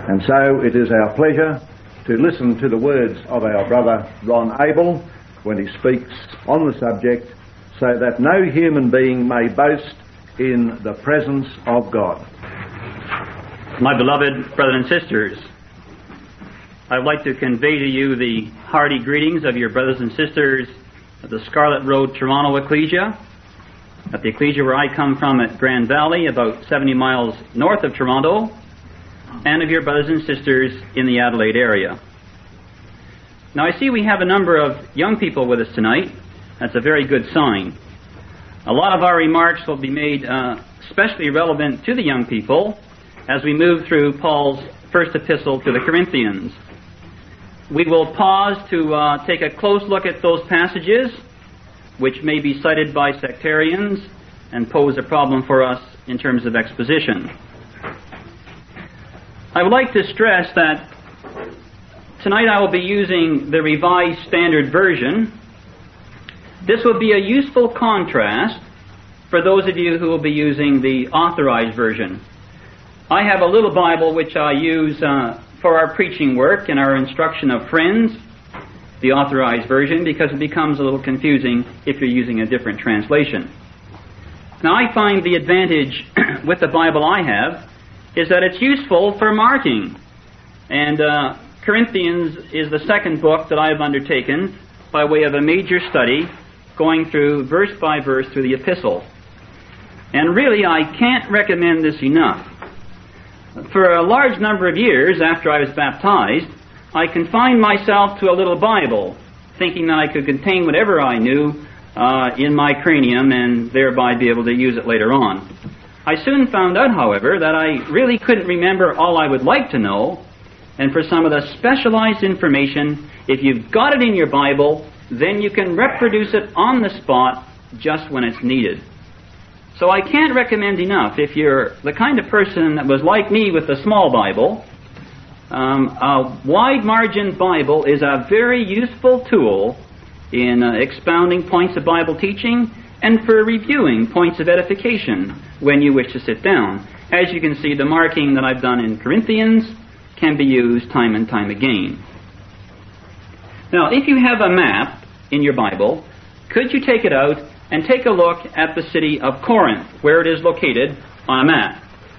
And so it is our pleasure to listen to the words of our brother Ron Abel when he speaks on the subject, so that no human being may boast in the presence of God. My beloved brothers and sisters, I would like to convey to you the hearty greetings of your brothers and sisters at the Scarlet Road Toronto Ecclesia, at the ecclesia where I come from at Grand Valley, about 70 miles north of Toronto, and of your brothers and sisters in the Adelaide area. Now I see we have a number of young people with us tonight. That's a very good sign. A lot of our remarks will be made especially relevant to the young people as we move through Paul's first epistle to the Corinthians. We will pause to take a close look at those passages which may be cited by sectarians and pose a problem for us in terms of exposition. I would like to stress that tonight I will be using the Revised Standard Version. This will be a useful contrast for those of you who will be using the Authorized Version. I have a little Bible which I use for our preaching work and our instruction of friends, the Authorized Version, because it becomes a little confusing if you're using a different translation. Now I find the advantage with the Bible I have is that it's useful for marking. And Corinthians is the second book that I have undertaken by way of a major study, going through verse by verse through the epistle. And really, I can't recommend this enough. For a large number of years after I was baptized, I confined myself to a little Bible, thinking that I could contain whatever I knew in my cranium and thereby be able to use it later on. I soon found out, however, that I really couldn't remember all I would like to know, and for some of the specialized information, if you've got it in your Bible, then you can reproduce it on the spot just when it's needed. So I can't recommend enough, if you're the kind of person that was like me with the small Bible, a wide-margin Bible is a very useful tool in expounding points of Bible teaching and for reviewing points of edification when you wish to sit down. As you can see, the marking that I've done in Corinthians can be used time and time again. Now, if you have a map in your Bible, could you take it out and take a look at the city of Corinth, where it is located on a map?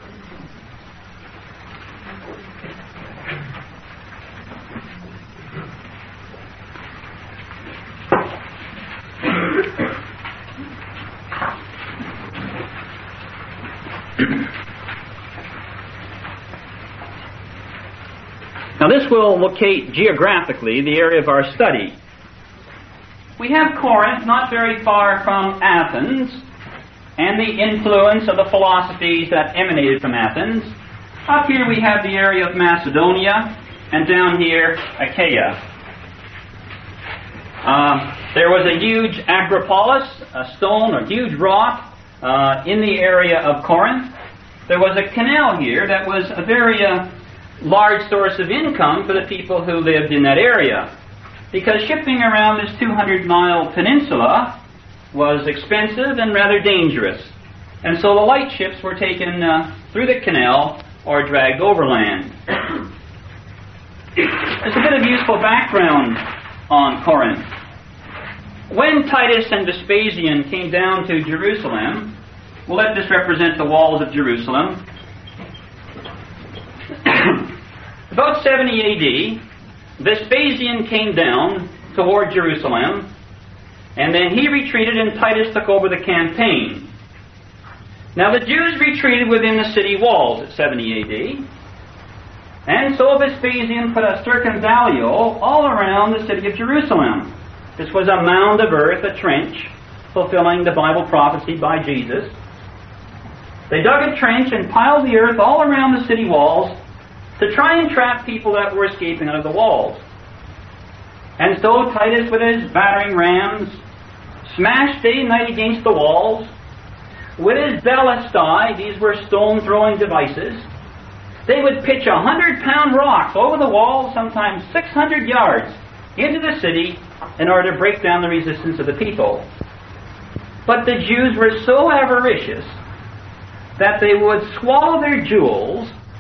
Now this will locate geographically the area of our study. We have Corinth not very far from Athens and the influence of the philosophies that emanated from Athens. Up here we have the area of Macedonia, and down here Achaia. There was a huge acropolis, a stone or huge rock in the area of Corinth. There was a canal here that was a very large source of income for the people who lived in that area, because shipping around this 200-mile peninsula was expensive and rather dangerous. And so the light ships were taken through the canal or dragged overland. There's a bit of useful background on Corinth. When Titus and Vespasian came down to Jerusalem, we'll let this represent the walls of Jerusalem. About 70 A.D., Vespasian came down toward Jerusalem, and then he retreated and Titus took over the campaign. Now the Jews retreated within the city walls at 70 A.D., and so Vespasian put a circumvallio all around the city of Jerusalem. This was a mound of earth, a trench, fulfilling the Bible prophecy by Jesus. They dug a trench and piled the earth all around the city walls to try and trap people that were escaping out of the walls. And so Titus, with his battering rams, smashed day and night against the walls. With his ballistae, these were stone-throwing devices, they would pitch 100-pound rocks over the walls, sometimes 600 yards, into the city in order to break down the resistance of the people. But the Jews were so avaricious that they would swallow their jewels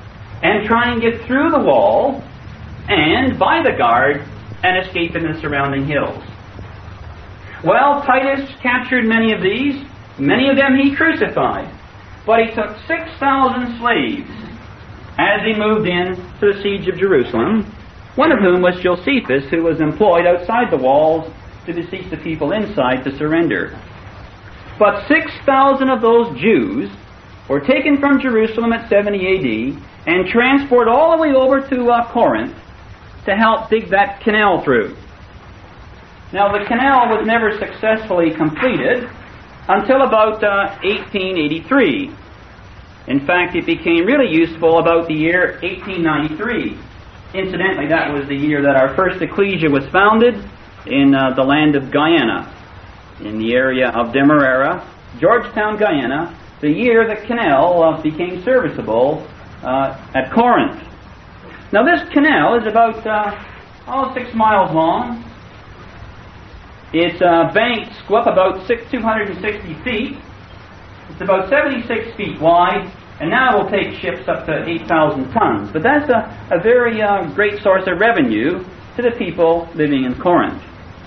and try and get through the wall and, by the guard, and escape in the surrounding hills. Well, Titus captured many of these. Many of them he crucified. But he took 6,000 slaves as he moved in to the siege of Jerusalem, one of whom was Josephus, who was employed outside the walls to beseech the people inside to surrender. But 6,000 of those Jews were taken from Jerusalem at 70 A.D. and transported all the way over to Corinth to help dig that canal through. Now, the canal was never successfully completed until about 1883. In fact, it became really useful about the year 1893. Incidentally, that was the year that our first ecclesia was founded in the land of Guyana, in the area of Demerara, Georgetown, Guyana, the year the canal became serviceable at Corinth. Now, this canal is about 6 miles long. Its banks go up about 260 feet. It's about 76 feet wide, and now it will take ships up to 8,000 tons. But that's a very great source of revenue to the people living in Corinth.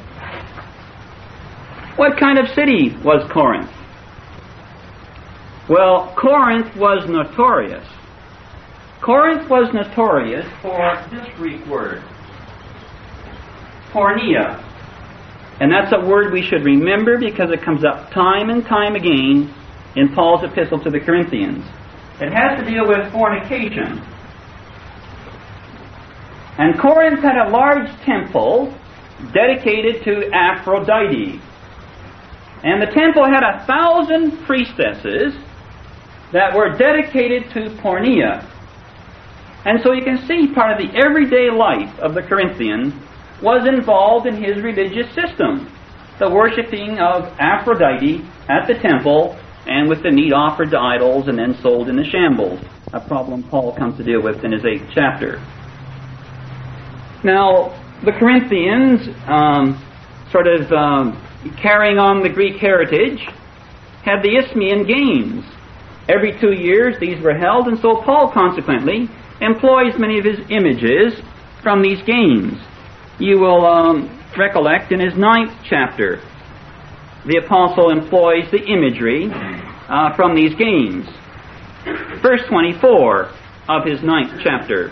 What kind of city was Corinth? Well, Corinth was notorious. Corinth was notorious for this Greek word, porneia. And that's a word we should remember because it comes up time and time again in Paul's epistle to the Corinthians. It has to deal with fornication. And Corinth had a large temple dedicated to Aphrodite. And the temple had 1,000 priestesses that were dedicated to porneia. And so you can see part of the everyday life of the Corinthian was involved in his religious system, the worshipping of Aphrodite at the temple and with the meat offered to idols and then sold in the shambles, a problem Paul comes to deal with in his 8th chapter. Now, the Corinthians, carrying on the Greek heritage, had the Isthmian Games. Every 2 years these were held, and so Paul consequently employs many of his images from these games. You will recollect in his 9th chapter, the apostle employs the imagery from these games. Verse 24 of his 9th chapter.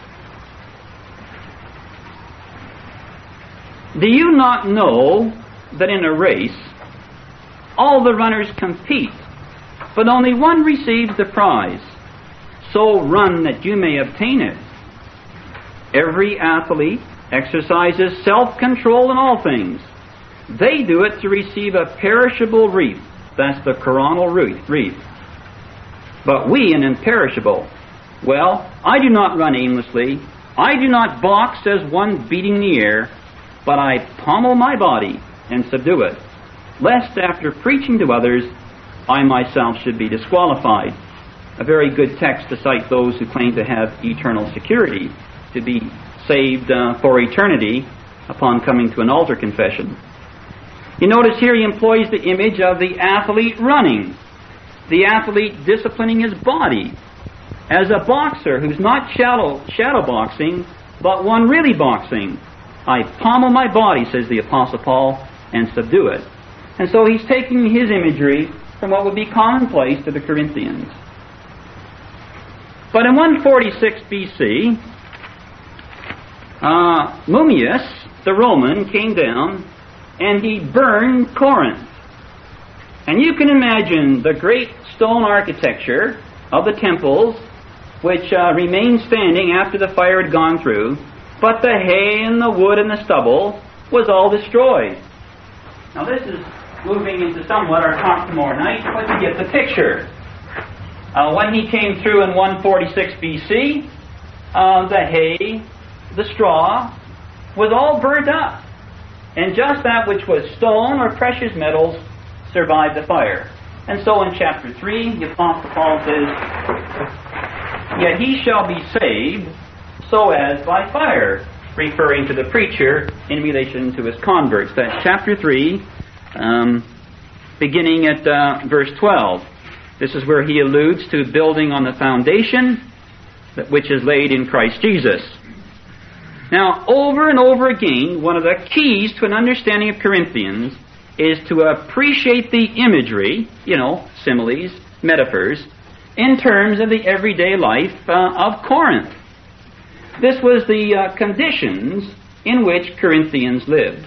Do you not know that in a race all the runners compete, but only one receives the prize? So run that you may obtain it. Every athlete exercises self-control in all things. They do it to receive a perishable wreath. That's the coronal wreath. But we an imperishable. Well, I do not run aimlessly. I do not box as one beating the air, but I pommel my body and subdue it, lest after preaching to others, I myself should be disqualified. A very good text to cite those who claim to have eternal security, to be saved for eternity upon coming to an altar confession. You notice here he employs the image of the athlete running, the athlete disciplining his body, as a boxer who's not shadow boxing, but one really boxing. I pommel my body, says the Apostle Paul, and subdue it. And so he's taking his imagery from what would be commonplace to the Corinthians. But in 146 B.C., Mummius, the Roman, came down and he burned Corinth. And you can imagine the great stone architecture of the temples which remained standing after the fire had gone through, but the hay and the wood and the stubble was all destroyed. Now this is moving into somewhat our talk tomorrow night, but you get the picture. When he came through in 146 B.C., the hay, the straw, was all burnt up. And just that which was stone or precious metals survived the fire. And so in chapter 3, the Apostle Paul says, "Yet he shall be saved so as by fire," referring to the preacher in relation to his converts. That's chapter 3, beginning at verse 12. This is where he alludes to building on the foundation which is laid in Christ Jesus. Now, over and over again, one of the keys to an understanding of Corinthians is to appreciate the imagery, similes, metaphors, in terms of the everyday life of Corinth. This was the conditions in which Corinthians lived.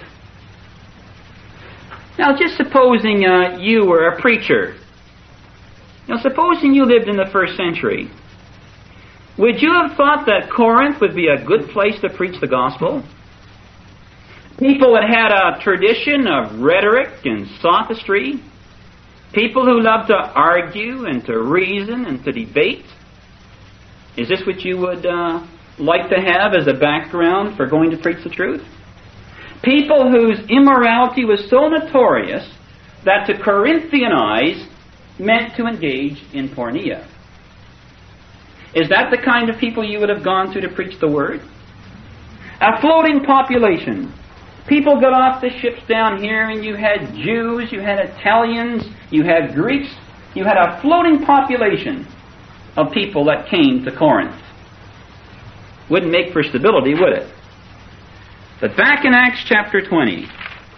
Now, just supposing you were a preacher. Now, supposing you lived in the first century. Would you have thought that Corinth would be a good place to preach the gospel? People that had a tradition of rhetoric and sophistry. People who loved to argue and to reason and to debate. Is this what you would like to have as a background for going to preach the truth? People whose immorality was so notorious that to Corinthianize meant to engage in porneia. Is that the kind of people you would have gone to preach the word? A floating population. People got off the ships down here and you had Jews, you had Italians, you had Greeks, you had a floating population of people that came to Corinth. Wouldn't make for stability, would it? But back in Acts chapter 20,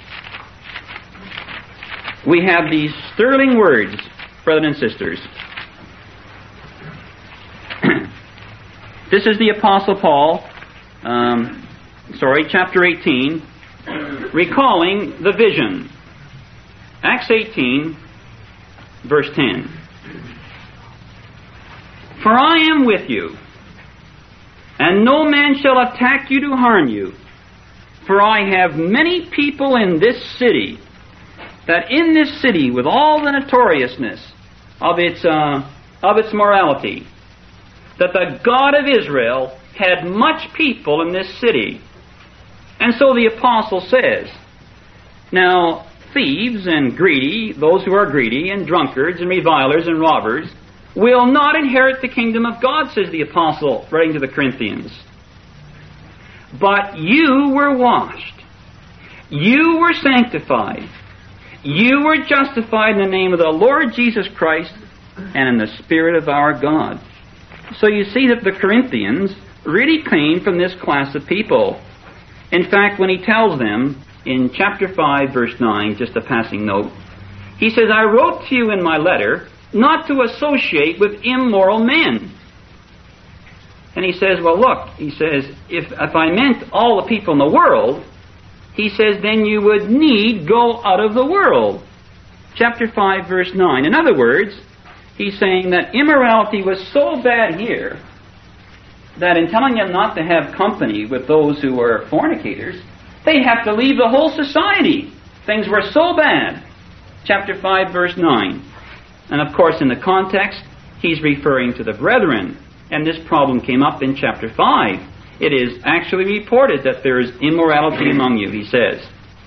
we have these sterling words, brothers and sisters. This is the Apostle Paul, chapter 18, recalling the vision. Acts 18, verse 10. For I am with you, and no man shall attack you to harm you. For I have many people in this city, that in this city, with all the notoriousness of its morality, that the God of Israel had much people in this city. And so the apostle says, now thieves and greedy, those who are greedy, and drunkards and revilers and robbers, will not inherit the kingdom of God, says the apostle, writing to the Corinthians. But you were washed, you were sanctified, you were justified in the name of the Lord Jesus Christ and in the Spirit of our God. So you see that the Corinthians really came from this class of people. In fact, when he tells them in chapter 5, verse 9, just a passing note, he says, I wrote to you in my letter not to associate with immoral men. And he says, well, look, he says, if I meant all the people in the world, he says, then you would need go out of the world. Chapter 5, verse 9. In other words, he's saying that immorality was so bad here that in telling them not to have company with those who were fornicators, they have to leave the whole society. Things were so bad. Chapter 5, verse 9. And of course, in the context, he's referring to the brethren. And this problem came up in chapter 5. It is actually reported that there is immorality among you, he says.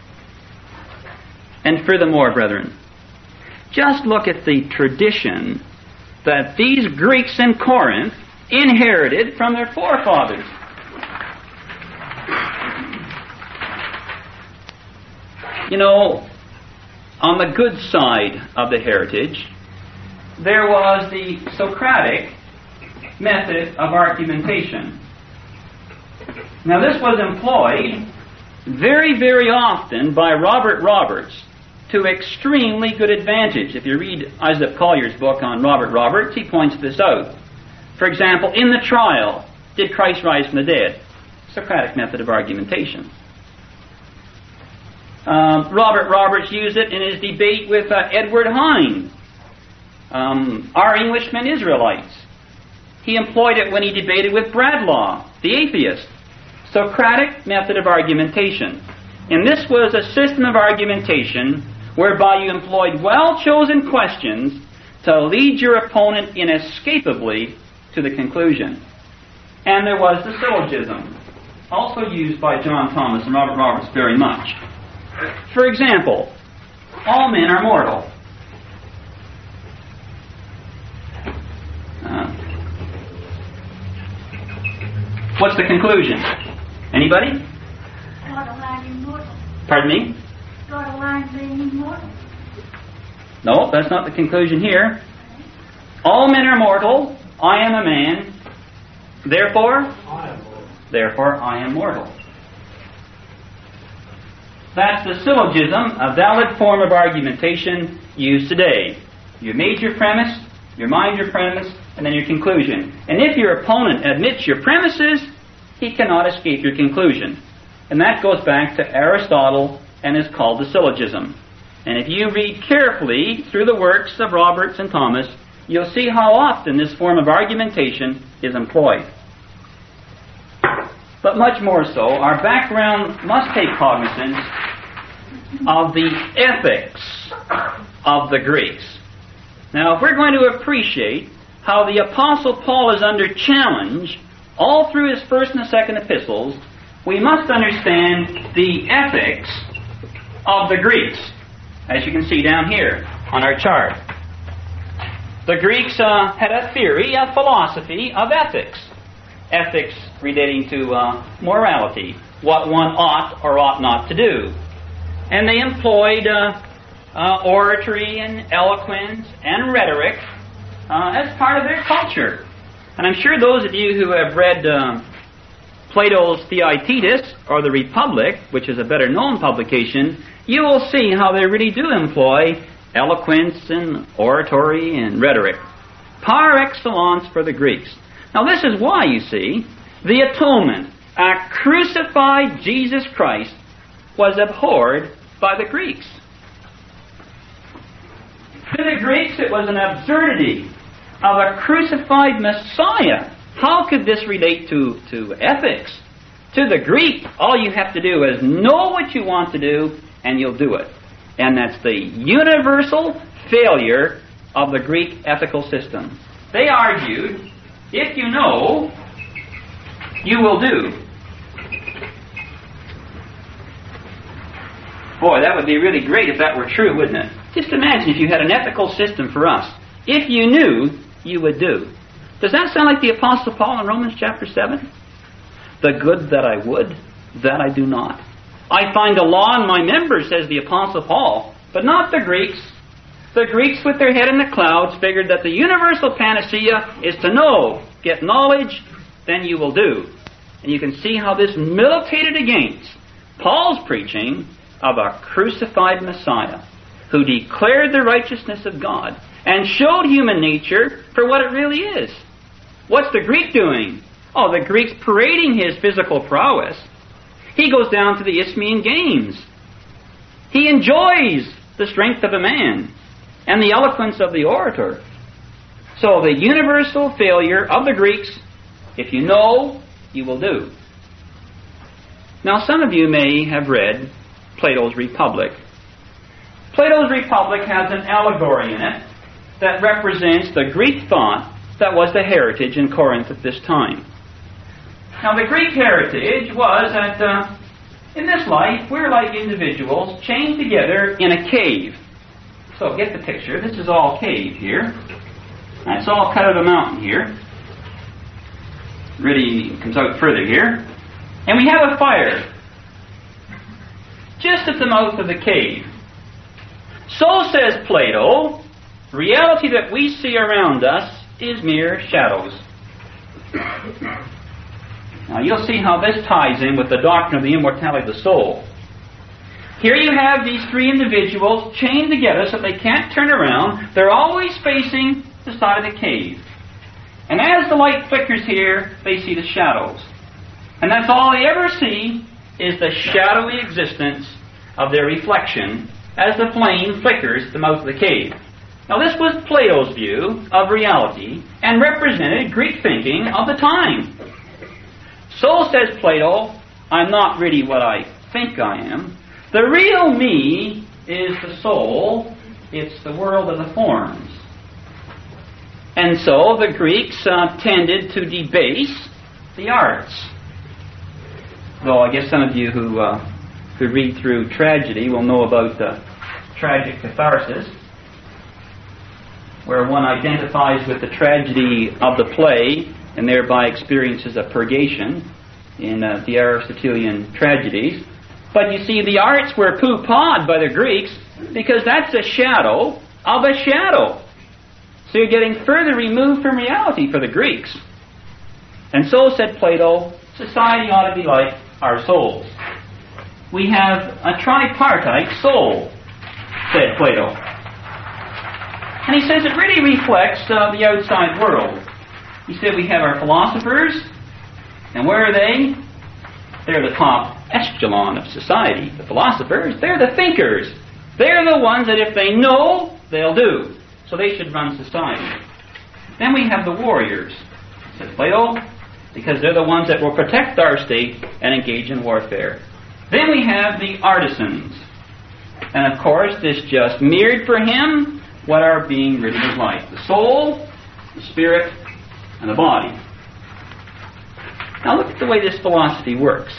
And furthermore, brethren, just look at the tradition that these Greeks in Corinth inherited from their forefathers. You know, on the good side of the heritage, there was the Socratic method of argumentation. Now, this was employed very, very often by Robert Roberts to extremely good advantage. If you read Isaac Collier's book on Robert Roberts, he points this out. For example, in the trial, did Christ rise from the dead? Socratic method of argumentation. Robert Roberts used it in his debate with Edward Hines. Are Englishmen Israelites? He employed it when he debated with Bradlaugh, the atheist. Socratic method of argumentation. And this was a system of argumentation whereby you employed well-chosen questions to lead your opponent inescapably to the conclusion. And there was the syllogism, also used by John Thomas and Robert Roberts very much. For example, all men are mortal. What's the conclusion? Anybody? God alive immortal. Pardon me? God alive being immortal. No, that's not the conclusion here. All men are mortal. I am a man. Therefore, I am mortal. That's the syllogism, a valid form of argumentation used today. You made your premise, your mind your premise, and then your conclusion. And if your opponent admits your premises, he cannot escape your conclusion. And that goes back to Aristotle and is called the syllogism. And if you read carefully through the works of Roberts and Thomas, you'll see how often this form of argumentation is employed. But much more so, our background must take cognizance of the ethics of the Greeks. Now, if we're going to appreciate how the Apostle Paul is under challenge all through his first and second epistles, we must understand the ethics of the Greeks, as you can see down here on our chart. The Greeks had a theory, a philosophy of ethics. Ethics relating to morality, what one ought or ought not to do. And they employed oratory and eloquence and rhetoric as part of their culture. And I'm sure those of you who have read Plato's Theaetetus or the Republic, which is a better known publication, you will see how they really do employ eloquence and oratory and rhetoric. Par excellence for the Greeks. Now this is why, you see, the atonement, a crucified Jesus Christ, was abhorred by the Greeks. To the Greeks it was an absurdity of a crucified Messiah. How could this relate to ethics? To the Greek, all you have to do is know what you want to do, and you'll do it. And that's the universal failure of the Greek ethical system. They argued, if you know, you will do. Boy, that would be really great if that were true, wouldn't it? Just imagine if you had an ethical system for us. If you knew, you would do. Does that sound like the Apostle Paul in Romans chapter 7? The good that I would, that I do not. I find a law in my members, says the Apostle Paul, but not the Greeks. The Greeks with their head in the clouds figured that the universal panacea is to know, get knowledge, then you will do. And you can see how this militated against Paul's preaching of a crucified Messiah who declared the righteousness of God and showed human nature for what it really is. What's the Greek doing? Oh, the Greek's parading his physical prowess. He goes down to the Isthmian Games. He enjoys the strength of a man and the eloquence of the orator. So the universal failure of the Greeks, if you know, you will do. Now some of you may have read Plato's Republic. Plato's Republic has an allegory in it that represents the Greek thought that was the heritage in Corinth at this time. Now the Greek heritage was that in this life we're like individuals chained together in a cave. So get the picture. This is all cave here. It's all cut out of a mountain here. Really comes out further here. And we have a fire just at the mouth of the cave. So says Plato, reality that we see around us is mere shadows. Now you'll see how this ties in with the doctrine of the immortality of the soul. Here you have these three individuals chained together so they can't turn around. They're always facing the side of the cave. And as the light flickers here, they see the shadows. And that's all they ever see is the shadowy existence of their reflection as the flame flickers at the mouth of the cave. Now this was Plato's view of reality and represented Greek thinking of the time. So says Plato, I'm not really what I think I am. The real me is the soul. It's the world of the forms. And so the Greeks tended to debase the arts. Though I guess some of you who read through tragedy will know about tragic catharsis, where one identifies with the tragedy of the play and thereby experiences a purgation in the Aristotelian tragedies. But you see, the arts were pooh-pawed by the Greeks because that's a shadow of a shadow. So you're getting further removed from reality for the Greeks. And so, said Plato, society ought to be like our souls. We have a tripartite soul, said Plato. And he says it really reflects the outside world. He said we have our philosophers, and where are they? They're the top echelon of society. The philosophers, they're the thinkers. They're the ones that if they know, they'll do. So they should run society. Then we have the warriors, said Plato, because they're the ones that will protect our state and engage in warfare. Then we have the artisans. And of course, this just mirrored for him what our being really is like. The soul, the spirit, and the body. Now look at the way this philosophy works.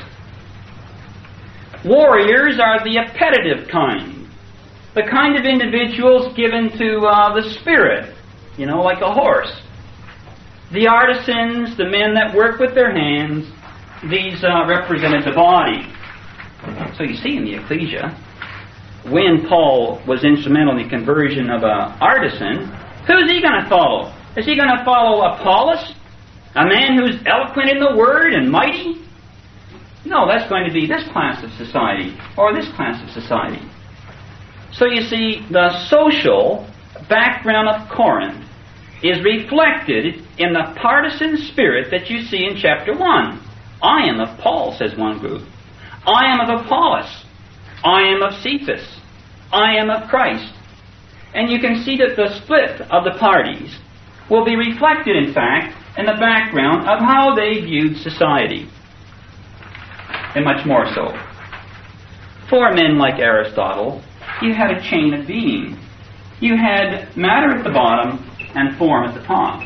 Warriors are the appetitive kind. The kind of individuals given to the spirit, like a horse. The artisans, the men that work with their hands, these represented the body. So you see in the Ecclesia, when Paul was instrumental in the conversion of an artisan, who's he going to follow? Is he going to follow Apollos, a man who's eloquent in the word and mighty? No, that's going to be this class of society, or this class of society. So you see, the social background of Corinth is reflected in the partisan spirit that you see in chapter 1. I am of Paul, says one group. I am of Apollos. I am of Cephas. I am of Christ. And you can see that the split of the parties will be reflected, in fact, in the background of how they viewed society. And much more so. For men like Aristotle, you had a chain of being. You had matter at the bottom and form at the top.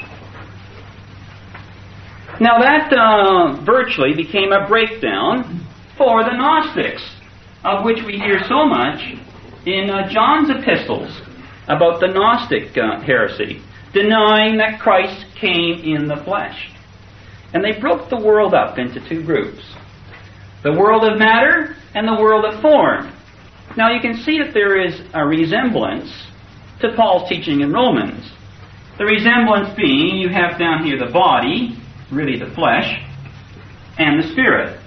Now that virtually became a breakdown for the Gnostics, of which we hear so much in John's epistles about the Gnostic heresy, denying that Christ came in the flesh. And they broke the world up into two groups. The world of matter and the world of form. Now you can see that there is a resemblance to Paul's teaching in Romans. The resemblance being, you have down here the body, really the flesh, and the spirit.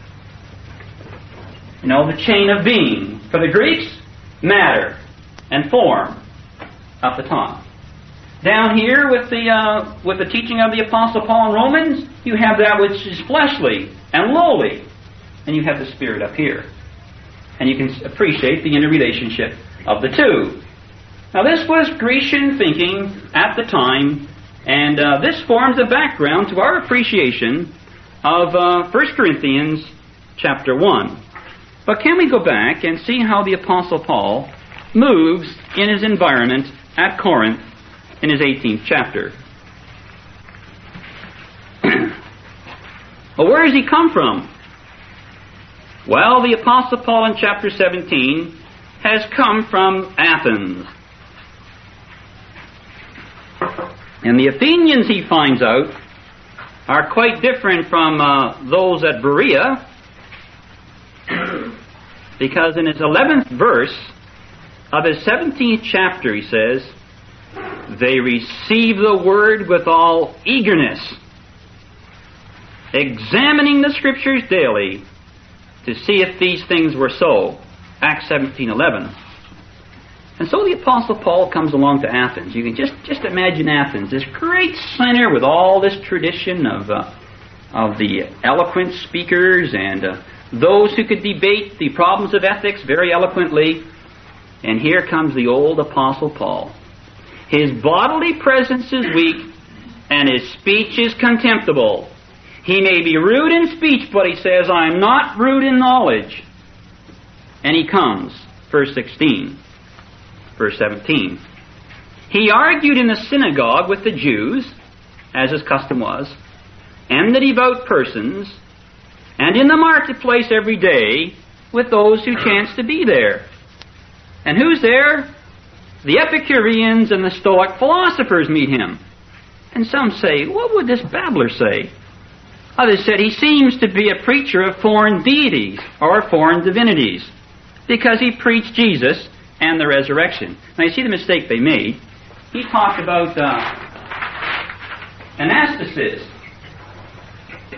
The chain of being. For the Greeks, matter and form up the top. Down here with the teaching of the Apostle Paul in Romans, you have that which is fleshly and lowly, and you have the spirit up here. And you can appreciate the interrelationship of the two. Now this was Grecian thinking at the time, and this forms a background to our appreciation of 1 Corinthians chapter 1. But can we go back and see how the Apostle Paul moves in his environment at Corinth in his 18th chapter? Well, where does he come from? Well, the Apostle Paul in chapter 17 has come from Athens. And the Athenians, he finds out, are quite different from those at Berea, because in his 11th verse of his 17th chapter, he says, they receive the word with all eagerness, examining the Scriptures daily to see if these things were so. Acts 17:11. And so the Apostle Paul comes along to Athens. You can just imagine Athens, this great center with all this tradition of the eloquent speakers and those who could debate the problems of ethics very eloquently. And here comes the old Apostle Paul. His bodily presence is weak, and his speech is contemptible. He may be rude in speech, but he says, I am not rude in knowledge. And he comes, verse 16. Verse 17. He argued in the synagogue with the Jews, as his custom was, and the devout persons, and in the marketplace every day with those who chanced to be there. And who's there? The Epicureans and the Stoic philosophers meet him. And some say, what would this babbler say? Others said, he seems to be a preacher of foreign deities or foreign divinities, because he preached Jesus and the resurrection. Now you see the mistake they made. He talked about anastasis.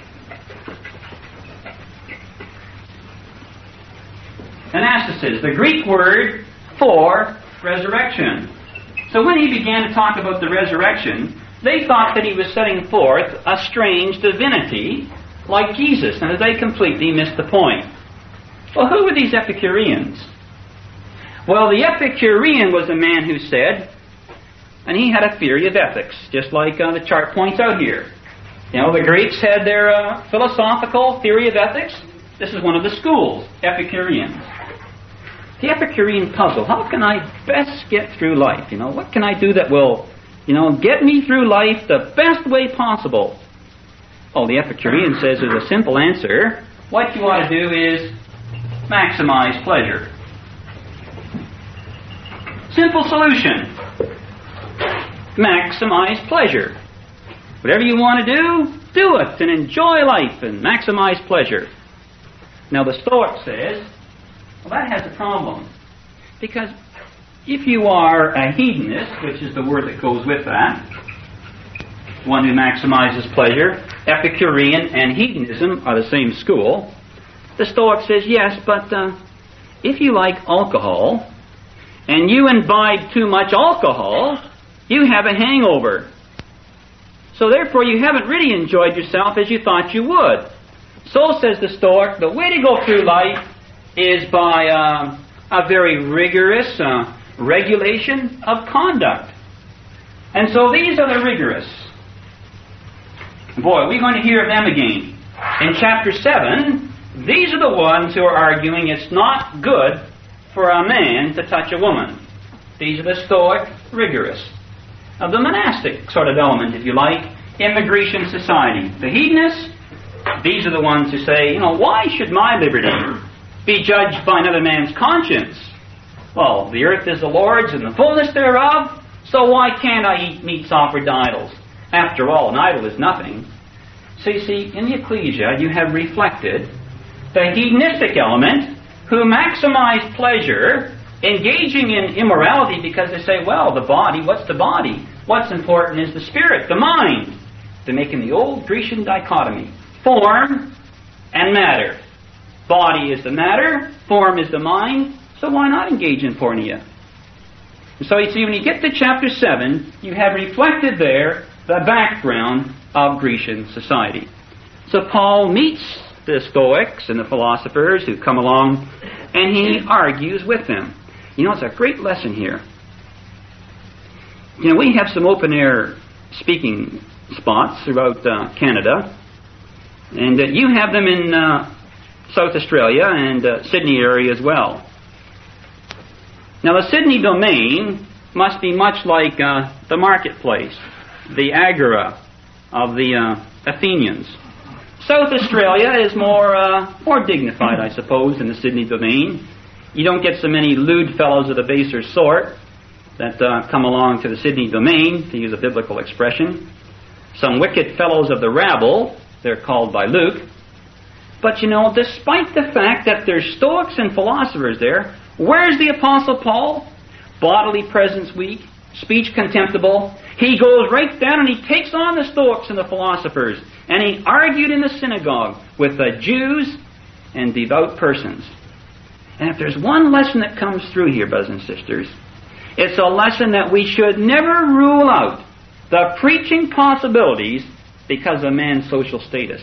anastasis, the Greek word for resurrection. So when he began to talk about the resurrection, they thought that he was setting forth a strange divinity like Jesus, and they completely missed the point. Well, who were these Epicureans? Well, the Epicurean was a man who said, and he had a theory of ethics, just like the chart points out here. You know, the Greeks had their philosophical theory of ethics. This is one of the schools, Epicureans. The Epicurean puzzle, how can I best get through life? You know, what can I do that will, get me through life the best way possible? Oh, the Epicurean says there's a simple answer. What you ought to do is maximize pleasure. Simple solution. Maximize pleasure. Whatever you want to do it and enjoy life and maximize pleasure. Now the Stoic says, well, that has a problem. Because if you are a hedonist, which is the word that goes with that, one who maximizes pleasure, Epicurean and hedonism are the same school. The Stoic says, yes, but if you like alcohol and you imbibe too much alcohol, you have a hangover. So therefore you haven't really enjoyed yourself as you thought you would. So says the Stoic, the way to go through life is by a very rigorous regulation of conduct. And so these are the rigorous. Boy, we're going to hear of them again. In chapter 7, these are the ones who are arguing it's not good for a man to touch a woman. These are the Stoic rigorous. Of the monastic sort of element, if you like, in the Grecian society. The hedonists, these are the ones who say, why should my liberty be judged by another man's conscience? Well, the earth is the Lord's and the fullness thereof, so why can't I eat meats offered to idols? After all, an idol is nothing. So you see, in the ecclesia, you have reflected the hedonistic element who maximize pleasure, engaging in immorality because they say, well, the body, what's the body? What's important is the spirit, the mind. They're making the old Grecian dichotomy. Form and matter. Body is the matter, form is the mind, so why not engage in porneia? So you see, when you get to chapter 7, you have reflected there the background of Grecian society. So Paul meets the Stoics and the philosophers who come along, and he argues with them. It's a great lesson here. We have some open-air speaking spots throughout Canada, and you have them in South Australia and Sydney area as well. Now the Sydney domain must be much like the marketplace, the agora of the Athenians. South Australia is more dignified, I suppose, than the Sydney domain. You don't get so many lewd fellows of the baser sort that come along to the Sydney domain, to use a biblical expression. Some wicked fellows of the rabble, they're called by Luke. But despite the fact that there's Stoics and philosophers there, where's the Apostle Paul? Bodily presence weak, speech contemptible. He goes right down and he takes on the Stoics and the philosophers, and he argued in the synagogue with the Jews and devout persons. And if there's one lesson that comes through here, brothers and sisters, it's a lesson that we should never rule out the preaching possibilities because of man's social status.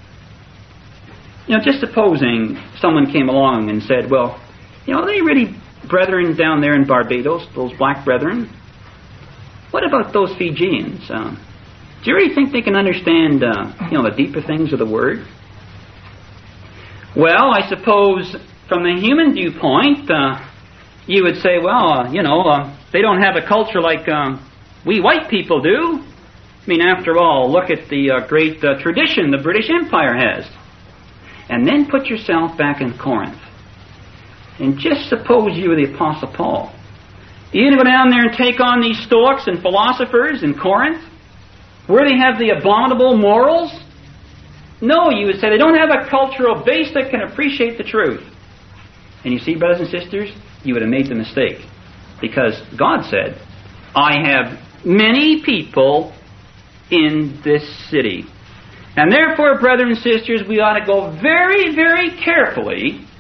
Just supposing someone came along and said, well, are they really brethren down there in Barbados, those black brethren? What about those Fijians? Do you really think they can understand, the deeper things of the Word? Well, I suppose from the human viewpoint, you would say, well, they don't have a culture like we white people do. I mean, after all, look at the great tradition the British Empire has. And then put yourself back in Corinth. And just suppose you were the Apostle Paul. You going to go down there and take on these Stoics and philosophers in Corinth, where they have the abominable morals? No, you would say they don't have a cultural base that can appreciate the truth. And you see, brothers and sisters, you would have made the mistake. Because God said, I have many people in this city. And therefore, brothers and sisters, we ought to go very, very carefully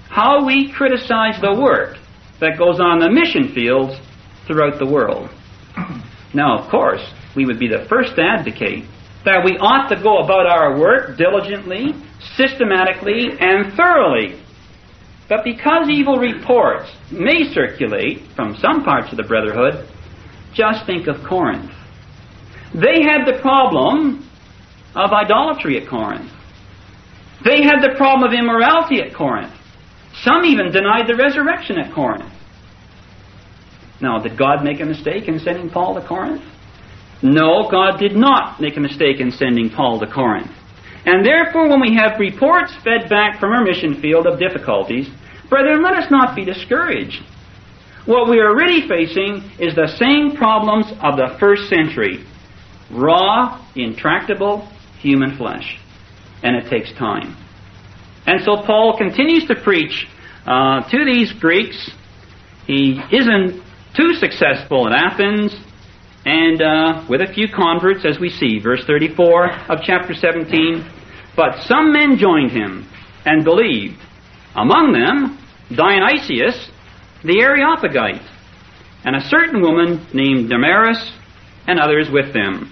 how we criticize the work that goes on in the mission fields throughout the world. Now, of course, we would be the first to advocate that we ought to go about our work diligently, systematically, and thoroughly. But because evil reports may circulate from some parts of the Brotherhood, just think of Corinth. They had the problem of idolatry at Corinth. They had the problem of immorality at Corinth. Some even denied the resurrection at Corinth. Now, did God make a mistake in sending Paul to Corinth? No, God did not make a mistake in sending Paul to Corinth. And therefore, when we have reports fed back from our mission field of difficulties, brethren, let us not be discouraged. What we are really facing is the same problems of the first century. Raw, intractable human flesh. And it takes time. And so Paul continues to preach to these Greeks. He isn't too successful at Athens, and with a few converts, as we see, verse 34 of chapter 17. But some men joined him and believed. Among them, Dionysius, the Areopagite, and a certain woman named Damaris, and others with them.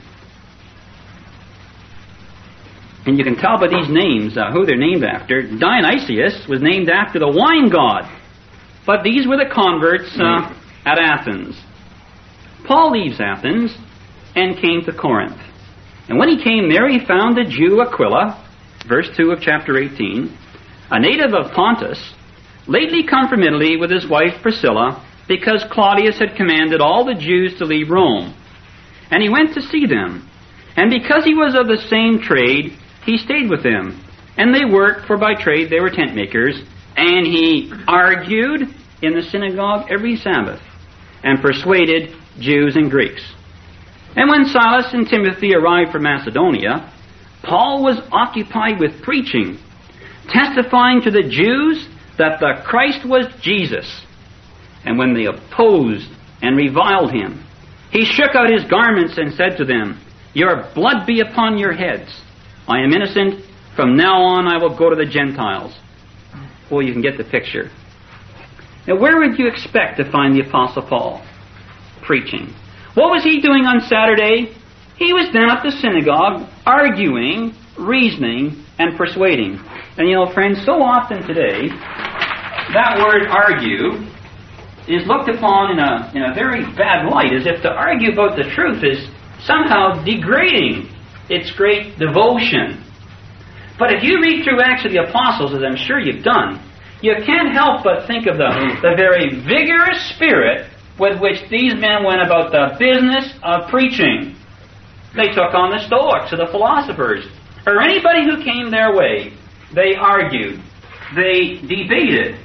And you can tell by these names who they're named after. Dionysius was named after the wine god. But these were the converts at Athens. Paul leaves Athens and came to Corinth. And when he came there, he found the Jew Aquila, verse 2 of chapter 18, a native of Pontus, lately come from Italy with his wife Priscilla, because Claudius had commanded all the Jews to leave Rome. And he went to see them. And because he was of the same trade, he stayed with them. And they worked, for by trade they were tent makers. And he argued in the synagogue every Sabbath, and persuaded Jews and Greeks. And when Silas and Timothy arrived from Macedonia, Paul was occupied with preaching, testifying to the Jews that the Christ was Jesus. And when they opposed and reviled him, he shook out his garments and said to them, Your blood be upon your heads. I am innocent. From now on I will go to the Gentiles. Well, you can get the picture. Now, where would you expect to find the Apostle Paul? Preaching. What was he doing on Saturday? He was down at the synagogue, arguing, reasoning, and persuading. And you know, friends, so often today, that word argue is looked upon in a very bad light, as if to argue about the truth is somehow degrading its great devotion. But if you read through Acts of the Apostles, as I'm sure you've done, you can't help but think of the very vigorous spirit with which these men went about the business of preaching. They took on the Stoics or the philosophers, or anybody who came their way. They argued. They debated.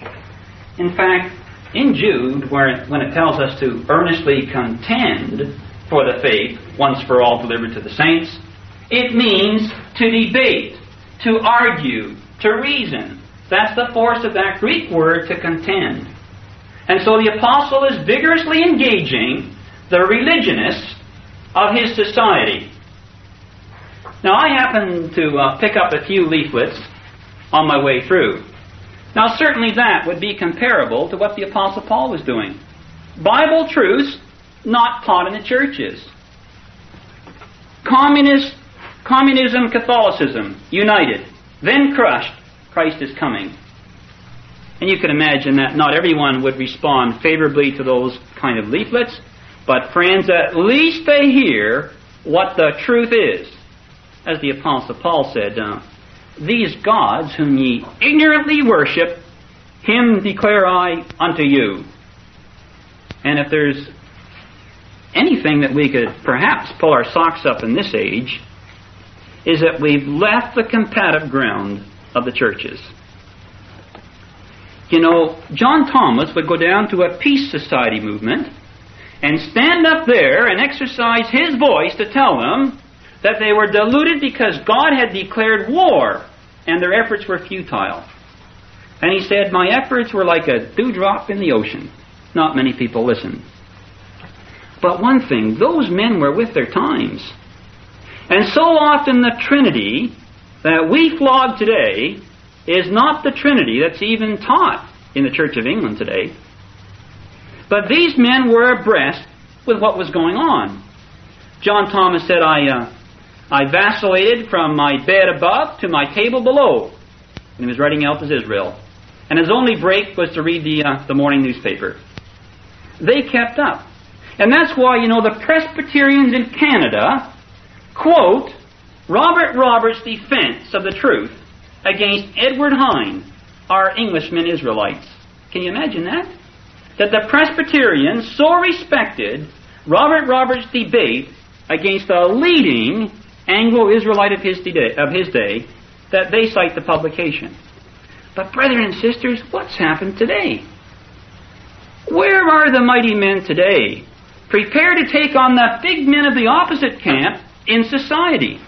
In fact, in Jude, when it tells us to earnestly contend for the faith, once for all delivered to the saints, it means to debate, to argue, to reason. That's the force of that Greek word, to contend. And so the apostle is vigorously engaging the religionists of his society. Now, I happened to pick up a few leaflets on my way through. Now, certainly that would be comparable to what the Apostle Paul was doing. Bible truths not taught in the churches. Communism, Catholicism, united, then crushed, Christ is coming. And you can imagine that not everyone would respond favorably to those kind of leaflets, but friends, at least they hear what the truth is. As the Apostle Paul said, These gods whom ye ignorantly worship, him declare I unto you. And if there's anything that we could perhaps pull our socks up in this age, is that we've left the combative ground of the churches. You know, John Thomas would go down to a peace society movement and stand up there and exercise his voice to tell them that they were deluded because God had declared war and their efforts were futile. And he said, my efforts were like a dewdrop in the ocean. Not many people listened. But one thing, those men were with their times. And so often the Trinity that we flog today is not the Trinity that's even taught in the Church of England today. But these men were abreast with what was going on. John Thomas said, I vacillated from my bed above to my table below. And he was writing Elpis Israel. And his only break was to read the morning newspaper. They kept up. And that's why, the Presbyterians in Canada quote Robert Roberts' defense of the truth against Edward Hine, our Englishmen Israelites. Can you imagine that? That the Presbyterians so respected Robert Roberts' debate against a leading Anglo-Israelite of his day that they cite the publication. But brethren and sisters, what's happened today? Where are the mighty men today, prepared to take on the big men of the opposite camp in society?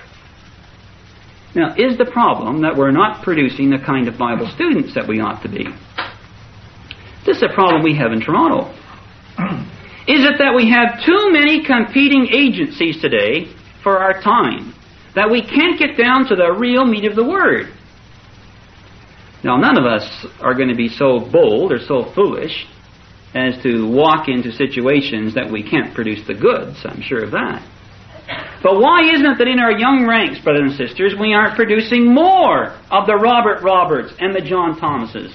Now, is the problem that we're not producing the kind of Bible students that we ought to be? This is a problem we have in Toronto. Is it that we have too many competing agencies today for our time, that we can't get down to the real meat of the Word? Now, none of us are going to be so bold or so foolish as to walk into situations that we can't produce the goods. I'm sure of that. But why isn't it that in our young ranks, brothers and sisters, we aren't producing more of the Robert Roberts and the John Thomases?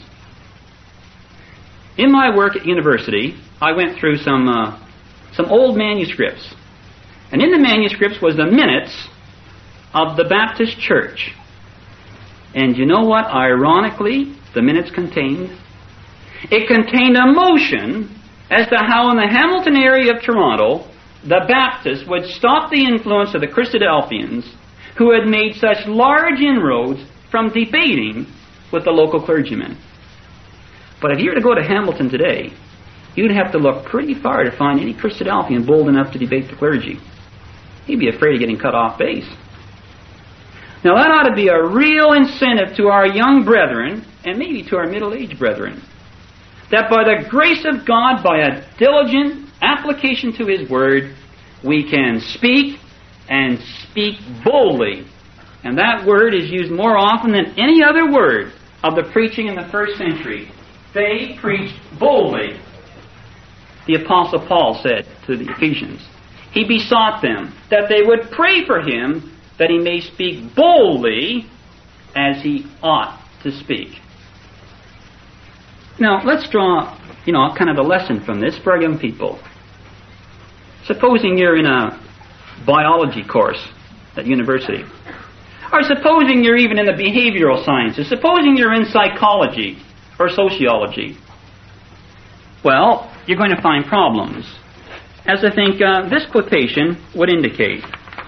In my work at university, I went through some old manuscripts. And in the manuscripts was the minutes of the Baptist Church. And you know what, ironically, the minutes contained? It contained a motion as to how in the Hamilton area of Toronto, the Baptists would stop the influence of the Christadelphians, who had made such large inroads from debating with the local clergymen. But if you were to go to Hamilton today, you'd have to look pretty far to find any Christadelphian bold enough to debate the clergy. He'd be afraid of getting cut off base. Now that ought to be a real incentive to our young brethren, and maybe to our middle-aged brethren, that by the grace of God, by a diligent application to His Word, we can speak, and speak boldly. And that word is used more often than any other word of the preaching in the first century. They preached boldly. The Apostle Paul said to the Ephesians, he besought them that they would pray for him that he may speak boldly as he ought to speak. Now, let's draw, kind of a lesson from this for our young people. Supposing you're in a biology course at university, or supposing you're even in the behavioral sciences, supposing you're in psychology or sociology. Well, you're going to find problems, as I think this quotation would indicate.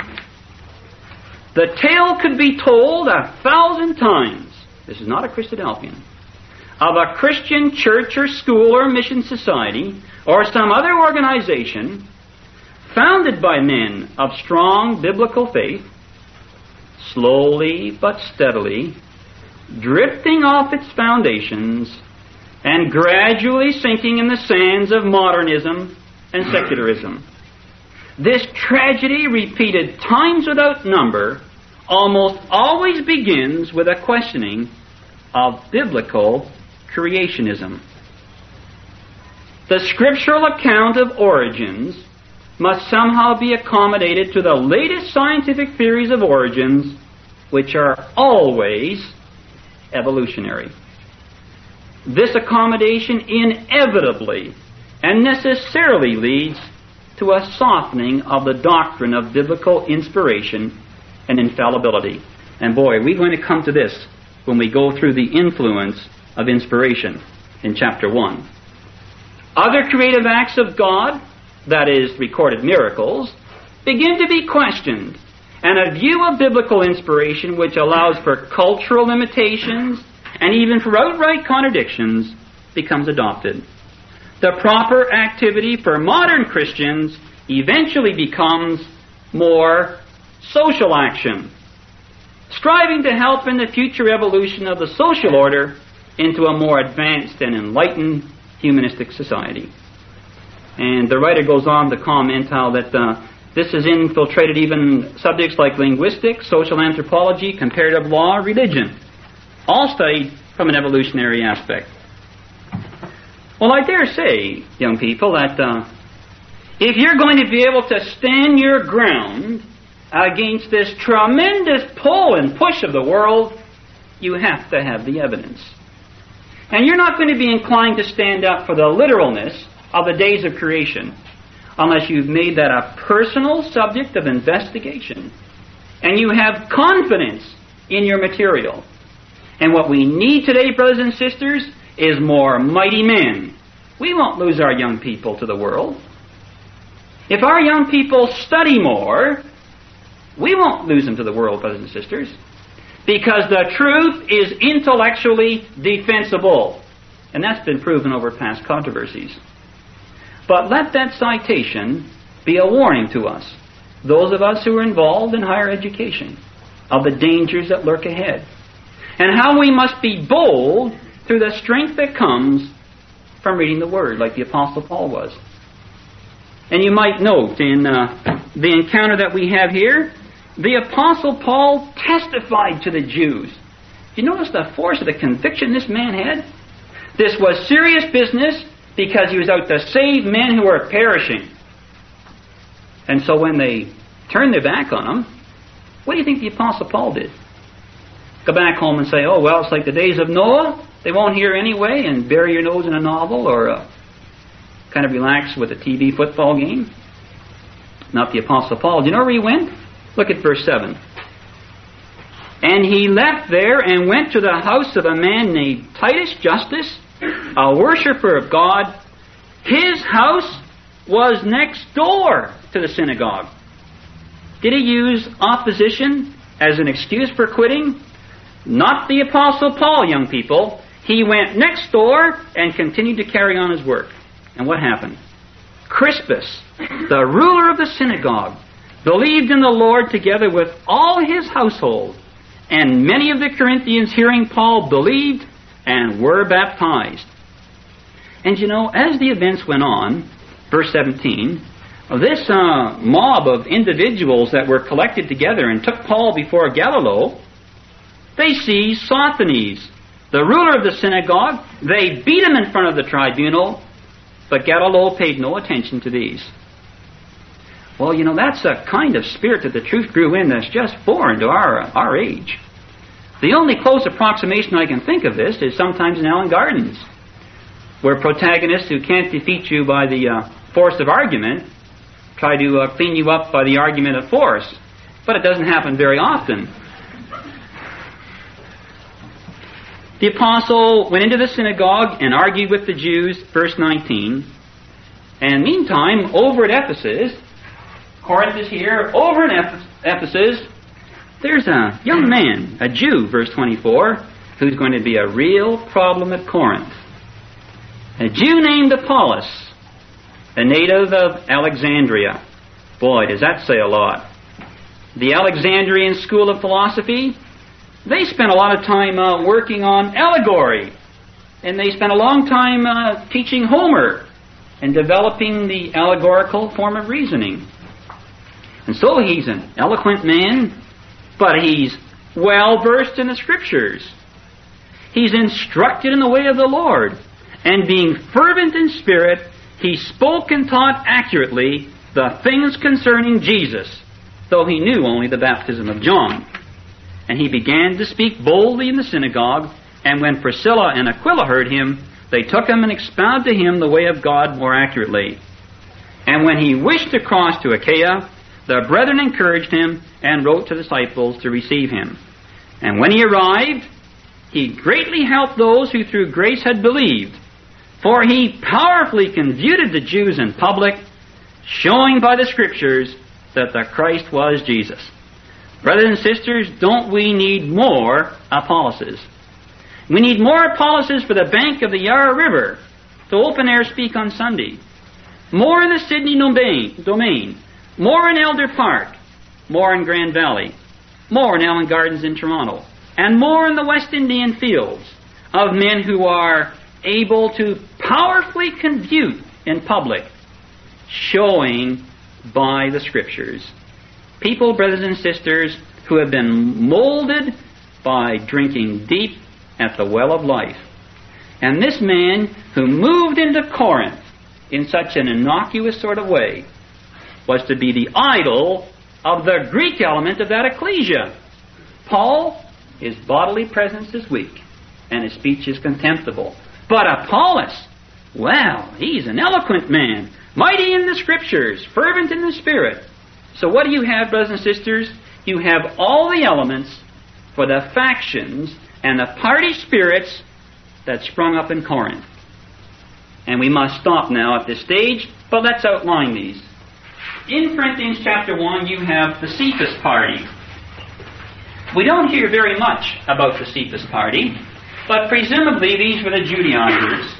The tale could be told 1,000 times, this is not a Christadelphian, of a Christian church or school or mission society or some other organization founded by men of strong biblical faith, slowly but steadily drifting off its foundations and gradually sinking in the sands of modernism and secularism. This tragedy, repeated times without number, almost always begins with a questioning of biblical creationism. The scriptural account of origins must somehow be accommodated to the latest scientific theories of origins, which are always evolutionary. This accommodation inevitably and necessarily leads to a softening of the doctrine of biblical inspiration and infallibility. And boy, we're going to come to this when we go through the influence of inspiration in chapter 1. Other creative acts of God, that is, recorded miracles, begin to be questioned, and a view of biblical inspiration which allows for cultural limitations and even for outright contradictions becomes adopted. The proper activity for modern Christians eventually becomes more social action, striving to help in the future evolution of the social order into a more advanced and enlightened humanistic society. And the writer goes on to comment how that this has infiltrated even subjects like linguistics, social anthropology, comparative law, religion. all studied from an evolutionary aspect. Well, I dare say, young people, that if you're going to be able to stand your ground against this tremendous pull and push of the world, you have to have the evidence. And you're not going to be inclined to stand up for the literalness of the days of creation unless you've made that a personal subject of investigation and you have confidence in your material. And what we need today, brothers and sisters, is more mighty men. We won't lose our young people to the world. If our young people study more, we won't lose them to the world, brothers and sisters, because the truth is intellectually defensible. And that's been proven over past controversies. But let that citation be a warning to us, those of us who are involved in higher education, of the dangers that lurk ahead, and how we must be bold through the strength that comes from reading the Word, like the Apostle Paul was. And you might note in the encounter that we have here, the Apostle Paul testified to the Jews. You notice the force of the conviction this man had? This was serious business because he was out to save men who were perishing. And so when they turned their back on him, what do you think the Apostle Paul did? Go back home and say, oh, well, it's like the days of Noah. They won't hear anyway, and bury your nose in a novel or kind of relax with a TV football game. Not the Apostle Paul. Do you know where he went? Look at verse 7. And he left there and went to the house of a man named Titus Justus, a worshipper of God. His house was next door to the synagogue. Did he use opposition as an excuse for quitting? Not the Apostle Paul, young people. He went next door and continued to carry on his work. And what happened? Crispus, the ruler of the synagogue, believed in the Lord together with all his household. And many of the Corinthians, hearing Paul, believed and were baptized. And you know, as the events went on, verse 17, this mob of individuals that were collected together and took Paul before Gallio, they seized Sosthenes, the ruler of the synagogue. They beat him in front of the tribunal, but Gallio paid no attention to these. Well, you know, that's a kind of spirit that the truth grew in that's just foreign to our age. The only close approximation I can think of this is sometimes in Allen Gardens, where protagonists who can't defeat you by the force of argument try to clean you up by the argument of force. But it doesn't happen very often. The apostle went into the synagogue and argued with the Jews, verse 19. And meantime, over at Ephesus, Corinth is here, over in Ephesus, there's a young man, a Jew, verse 24, who's going to be a real problem at Corinth. A Jew named Apollos, a native of Alexandria. Boy, does that say a lot. The Alexandrian school of philosophy, they spent a lot of time working on allegory. And they spent a long time teaching Homer and developing the allegorical form of reasoning. And so he's an eloquent man, but he's well versed in the Scriptures. He's instructed in the way of the Lord. And being fervent in spirit, he spoke and taught accurately the things concerning Jesus, though he knew only the baptism of John. And he began to speak boldly in the synagogue, and when Priscilla and Aquila heard him, they took him and expounded to him the way of God more accurately. And when he wished to cross to Achaia, the brethren encouraged him and wrote to the disciples to receive him. And when he arrived, he greatly helped those who through grace had believed, for he powerfully confuted the Jews in public, showing by the Scriptures that the Christ was Jesus. Brothers and sisters, don't we need more Apolloses? We need more Apolloses for the bank of the Yarra River to open air speak on Sunday. More in the Sydney domain. More in Elder Park. More in Grand Valley. More in Allen Gardens in Toronto. And more in the West Indian fields of men who are able to powerfully confute in public, showing by the Scriptures. People, brothers and sisters, who have been molded by drinking deep at the well of life. And this man who moved into Corinth in such an innocuous sort of way was to be the idol of the Greek element of that ecclesia. Paul, his bodily presence is weak, and his speech is contemptible. But Apollos, well, he's an eloquent man, mighty in the Scriptures, fervent in the Spirit. So what do you have, brothers and sisters? You have all the elements for the factions and the party spirits that sprung up in Corinth. And we must stop now at this stage, but let's outline these. In Corinthians chapter 1, you have the Cephas party. We don't hear very much about the Cephas party, but presumably these were the Judaizers.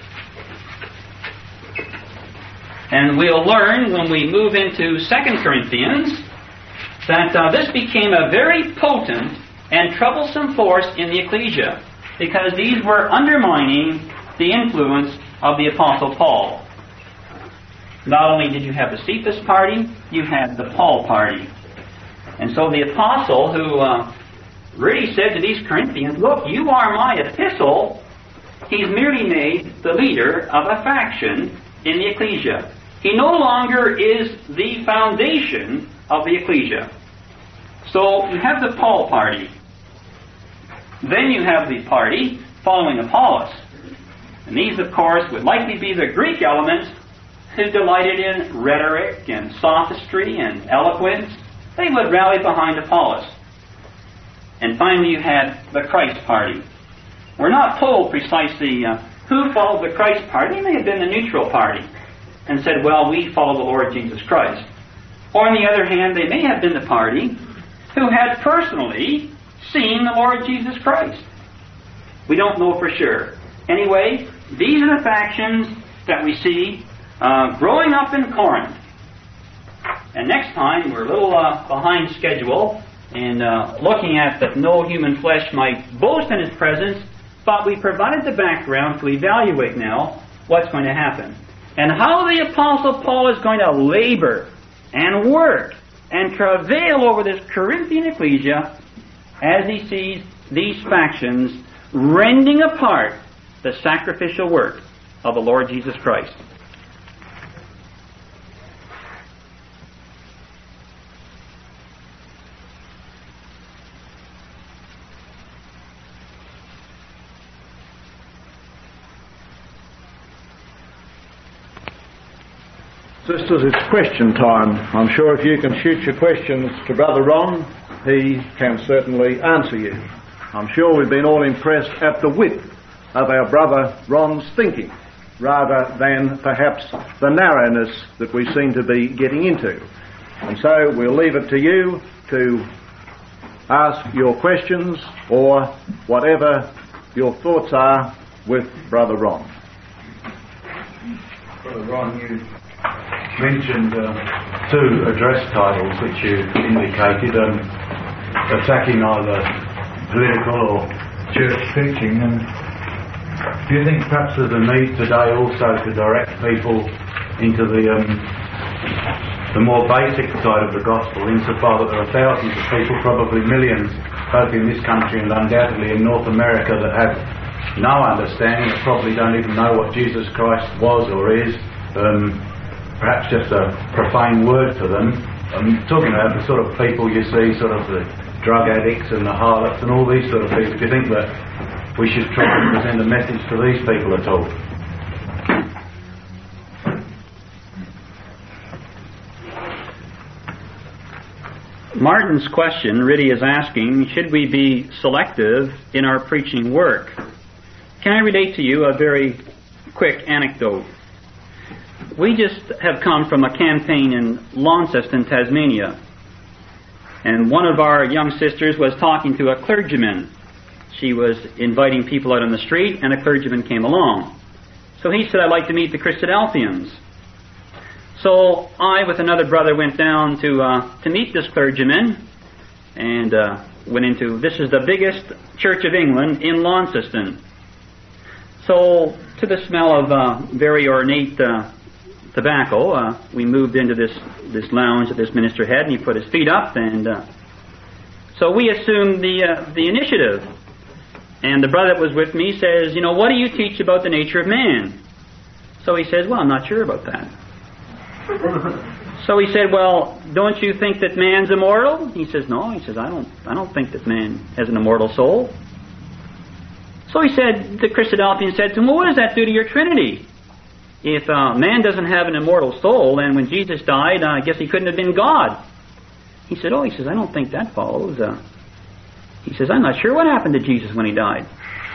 And we'll learn when we move into 2 Corinthians that this became a very potent and troublesome force in the ecclesia, because these were undermining the influence of the Apostle Paul. Not only did you have the Cephas party, you had the Paul party. And so the Apostle, who really said to these Corinthians, look, you are my epistle, he's merely made the leader of a faction in the ecclesia. He no longer is the foundation of the ecclesia. So you have the Paul party. Then you have the party following Apollos. And these, of course, would likely be the Greek elements who delighted in rhetoric and sophistry and eloquence. They would rally behind Apollos. And finally you had the Christ party. We're not told precisely who followed the Christ party. It may have been the neutral party and said, well, we follow the Lord Jesus Christ. Or on the other hand, they may have been the party who had personally seen the Lord Jesus Christ. We don't know for sure. Anyway, these are the factions that we see growing up in Corinth. And next time, we're a little behind schedule and looking at that no human flesh might boast in his presence, but we provided the background to evaluate now what's going to happen. And how the Apostle Paul is going to labor and work and travail over this Corinthian ecclesia as he sees these factions rending apart the sacrificial work of the Lord Jesus Christ. Sisters, it's question time. I'm sure if you can shoot your questions to Brother Ron, he can certainly answer you. I'm sure we've been all impressed at the width of our Brother Ron's thinking, rather than perhaps the narrowness that we seem to be getting into. And so we'll leave it to you to ask your questions or whatever your thoughts are with Brother Ron. Brother Ron, you mentioned two address titles which you indicated, attacking either political or church preaching. And do you think perhaps there's a need today also to direct people into the more basic side of the gospel, insofar that there are thousands of people, probably millions, both in this country and undoubtedly in North America, that have no understanding, that probably don't even know what Jesus Christ was or is, perhaps just a profane word to them. I'm talking about the sort of people you see, sort of the drug addicts and the harlots and all these sort of people. Do you think that we should try to present a message to these people at all? Martin's question really is asking, should we be selective in our preaching work? Can I relate to you a very quick anecdote? We just have come from a campaign in Launceston, Tasmania. And one of our young sisters was talking to a clergyman. She was inviting people out on the street, and a clergyman came along. So he said, I'd like to meet the Christadelphians. So I, with another brother, went down to meet this clergyman, and went into, this is the biggest church of England in Launceston. So, to the smell of very ornate tobacco, we moved into this lounge that this minister had, and he put his feet up, and so we assumed the initiative. And the brother that was with me says, you know, what do you teach about the nature of man? So he says, well, I'm not sure about that. So he said, well, don't you think that man's immortal? He says, no. He says, I don't think that man has an immortal soul. So he said, the Christadelphian said to him, well, what does that do to your Trinity? If man doesn't have an immortal soul, then when Jesus died, I guess he couldn't have been God. He said, oh, he says, I don't think that follows. He says, I'm not sure what happened to Jesus when he died.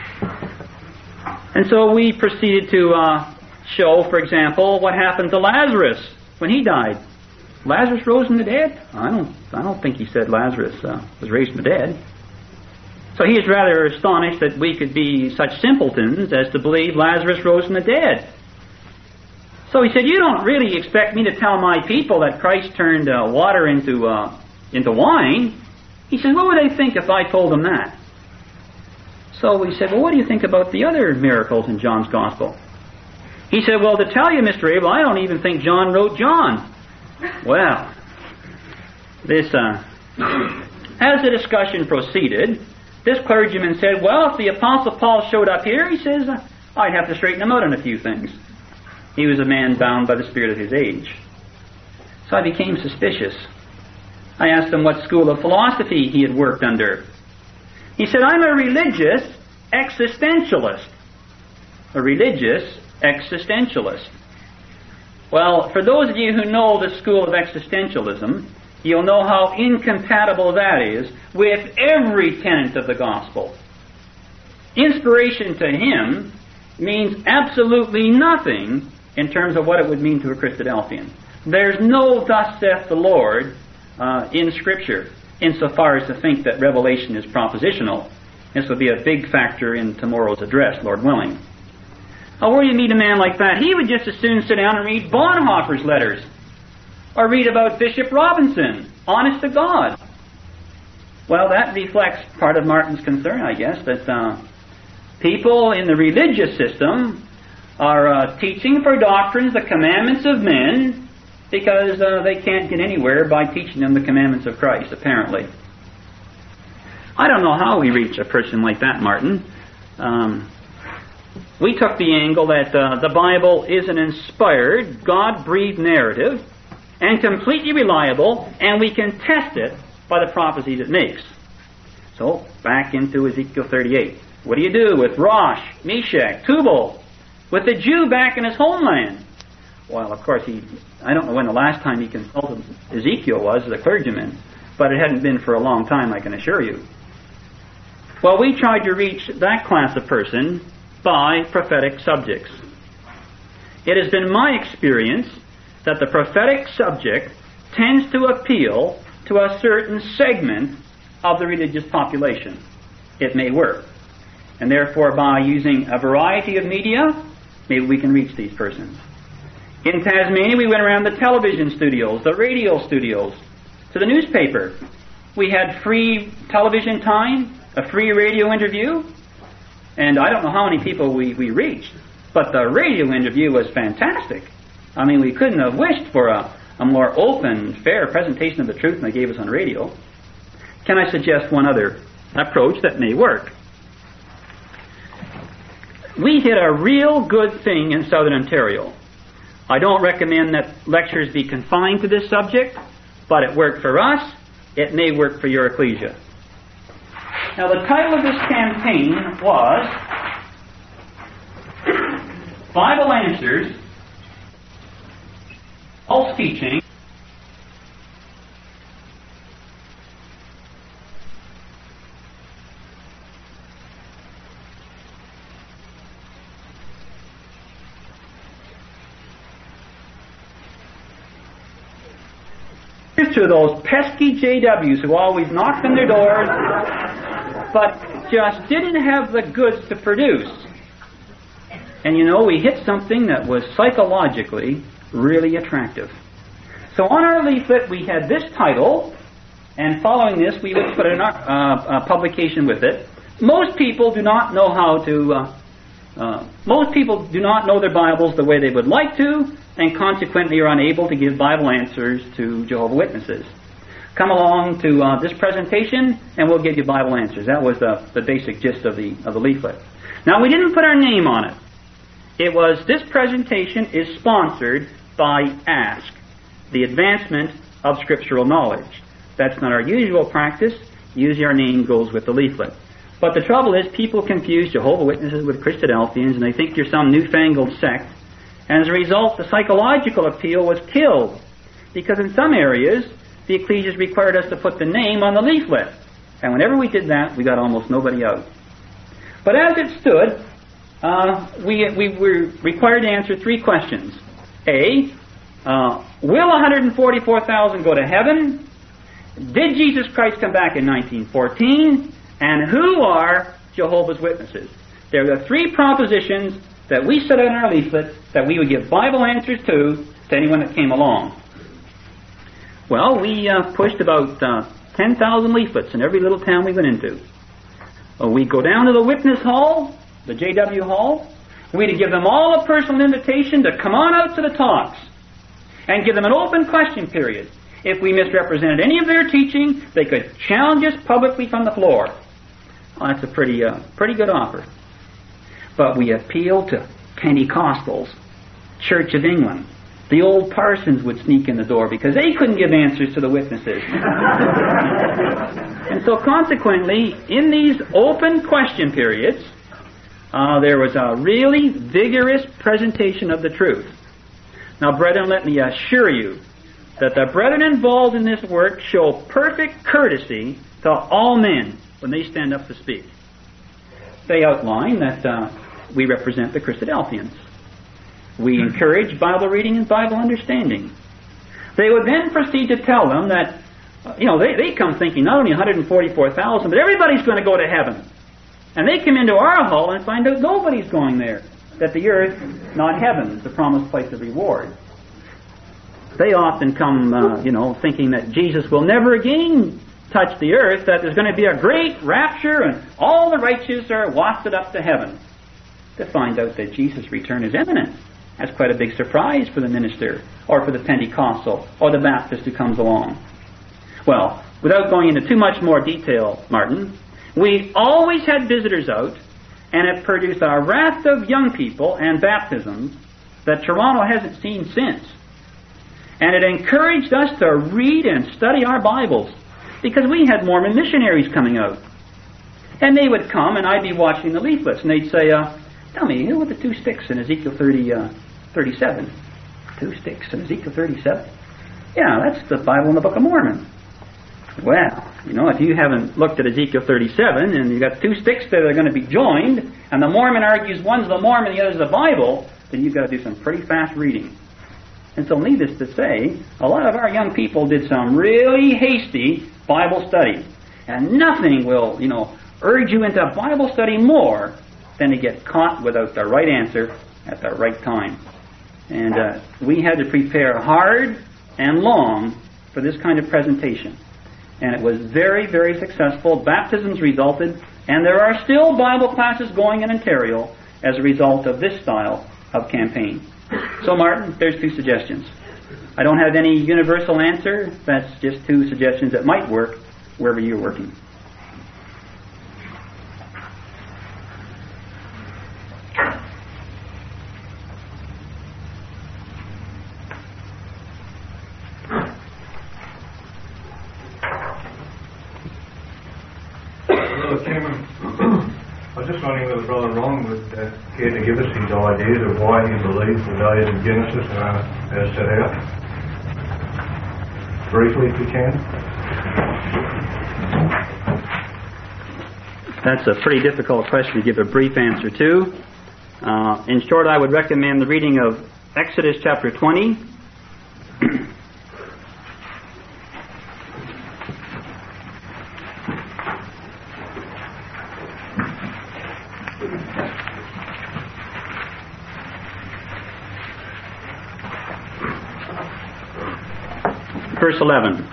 And so we proceeded to show, for example, what happened to Lazarus when he died. Lazarus rose from the dead? I don't think he said Lazarus was raised from the dead. So he is rather astonished that we could be such simpletons as to believe Lazarus rose from the dead. So he said, you don't really expect me to tell my people that Christ turned water into wine. He said, what would they think if I told them that? So we said, well, what do you think about the other miracles in John's Gospel? He said, well, to tell you, Mr. Abel, I don't even think John wrote John. Well, this, as the discussion proceeded, this clergyman said, well, if the Apostle Paul showed up here, he says, I'd have to straighten him out on a few things. He was a man bound by the spirit of his age. So I became suspicious. I asked him what school of philosophy he had worked under. He said, I'm a religious existentialist. A religious existentialist. Well, for those of you who know the school of existentialism, you'll know how incompatible that is with every tenet of the gospel. Inspiration to him means absolutely nothing in terms of what it would mean to a Christadelphian. There's no thus saith the Lord in Scripture, insofar as to think that revelation is propositional. This will be a big factor in tomorrow's address, Lord willing. Now, where do you meet a man like that? He would just as soon sit down and read Bonhoeffer's letters, or read about Bishop Robinson, honest to God. Well, that reflects part of Martin's concern, I guess, that people in the religious system are teaching for doctrines the commandments of men because they can't get anywhere by teaching them the commandments of Christ, apparently. I don't know how we reach a person like that, Martin. We took the angle that the Bible is an inspired, God-breathed narrative and completely reliable, and we can test it by the prophecies it makes. So, back into Ezekiel 38. What do you do with Rosh, Meshach, Tubal, with the Jew back in his homeland? Well, of course, I don't know when the last time he consulted Ezekiel was as a clergyman, but it hadn't been for a long time, I can assure you. Well, we tried to reach that class of person by prophetic subjects. It has been my experience that the prophetic subject tends to appeal to a certain segment of the religious population. It may work. And therefore, by using a variety of media, maybe we can reach these persons. In Tasmania, we went around the television studios, the radio studios, to the newspaper. We had free television time, a free radio interview, and I don't know how many people we reached, but the radio interview was fantastic. I mean, we couldn't have wished for a more open, fair presentation of the truth than they gave us on radio. Can I suggest one other approach that may work? We did a real good thing in Southern Ontario. I don't recommend that lectures be confined to this subject, but it worked for us. It may work for your ecclesia. Now, the title of this campaign was Bible Answers, False Teaching, to those pesky JWs who always knocked on their doors but just didn't have the goods to produce. And you know, we hit something that was psychologically really attractive. So on our leaflet we had this title, and following this we would put in a publication with it. Most people do not know how to most people do not know their Bibles the way they would like to, and consequently are unable to give Bible answers to Jehovah's Witnesses. come along to this presentation and we'll give you Bible answers. That was the basic gist of the leaflet. Now, we didn't put our name on it. It was, this presentation is sponsored by ASK, the Advancement of Scriptural Knowledge. That's not our usual practice. Usually our name goes with the leaflet. But the trouble is, people confuse Jehovah's Witnesses with Christadelphians, and they think you're some newfangled sect. And as a result, the psychological appeal was killed, because in some areas, the ecclesias required us to put the name on the leaflet. And whenever we did that, we got almost nobody out. But as it stood, we were required to answer 3 questions. A, will 144,000 go to heaven? Did Jesus Christ come back in 1914? And who are Jehovah's Witnesses? There are the 3 propositions that we set out in our leaflet that we would give Bible answers to anyone that came along. Well, we pushed about 10,000 leaflets in every little town we went into. We go down to the witness hall, the JW hall. We'd give them all a personal invitation to come on out to the talks and give them an open question period. If we misrepresented any of their teaching, they could challenge us publicly from the floor. Well, that's a pretty good offer. But we appealed to Pentecostals, Church of England. The old parsons would sneak in the door because they couldn't give answers to the witnesses. And so consequently, in these open question periods, there was a really vigorous presentation of the truth. Now, brethren, let me assure you that the brethren involved in this work show perfect courtesy to all men when they stand up to speak. They outline that we represent the Christadelphians. We encourage Bible reading and Bible understanding. They would then proceed to tell them that, they come thinking not only 144,000, but everybody's going to go to heaven. And they come into our hall and find out nobody's going there. That the earth, not heaven, is the promised place of reward. They often come, thinking that Jesus will never again touch the earth, that there's going to be a great rapture and all the righteous are wafted up to heaven. To find out that Jesus' return is imminent. That's quite a big surprise for the minister, or for the Pentecostal, or the Baptist who comes along. Well, without going into too much more detail, Martin, we always had visitors out, and it produced a raft of young people and baptisms that Toronto hasn't seen since. And it encouraged us to read and study our Bibles, because we had Mormon missionaries coming out. And they would come, and I'd be watching the leaflets, and they'd say, tell me, who were the 2 sticks in Ezekiel 37? 2 sticks in Ezekiel 37? Yeah, that's the Bible in the Book of Mormon. Well, if you haven't looked at Ezekiel 37, and you've got 2 sticks there that are going to be joined, and the Mormon argues one's the Mormon, the other's the Bible, then you've got to do some pretty fast reading. And so needless to say, a lot of our young people did some really hasty Bible study. And nothing will, urge you into Bible study more than to get caught without the right answer at the right time. And we had to prepare hard and long for this kind of presentation. And it was very, very successful. Baptisms resulted, and there are still Bible classes going in Ontario as a result of this style of campaign. So, Martin, there's 2 suggestions. I don't have any universal answer. That's just 2 suggestions that might work wherever you're working. I was just wondering whether Brother Ron would care to give us his ideas of why he believes the days of Genesis are as set out. Briefly, if you can. That's a pretty difficult question to give a brief answer to. In short, I would recommend the reading of Exodus chapter 20. Verse 11.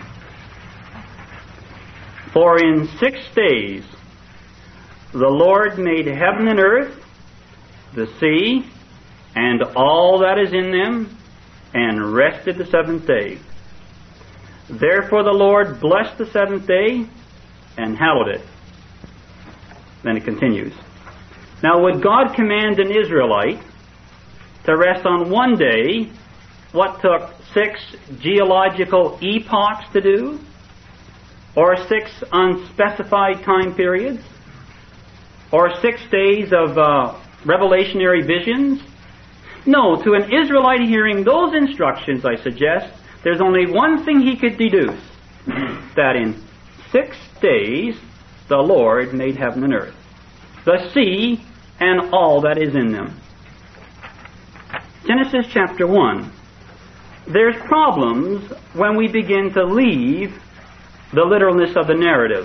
For in 6 days the Lord made heaven and earth, the sea, and all that is in them, and rested the 7th day. Therefore the Lord blessed the seventh day and hallowed it. Then it continues. Now would God command an Israelite to rest on one day what took 6 geological epochs to do? Or 6 unspecified time periods? Or 6 days of revelationary visions? No, to an Israelite hearing those instructions, I suggest, there's only one thing he could deduce, that in 6 days the Lord made heaven and earth, the sea and all that is in them. Genesis chapter 1. There's problems when we begin to leave the literalness of the narrative.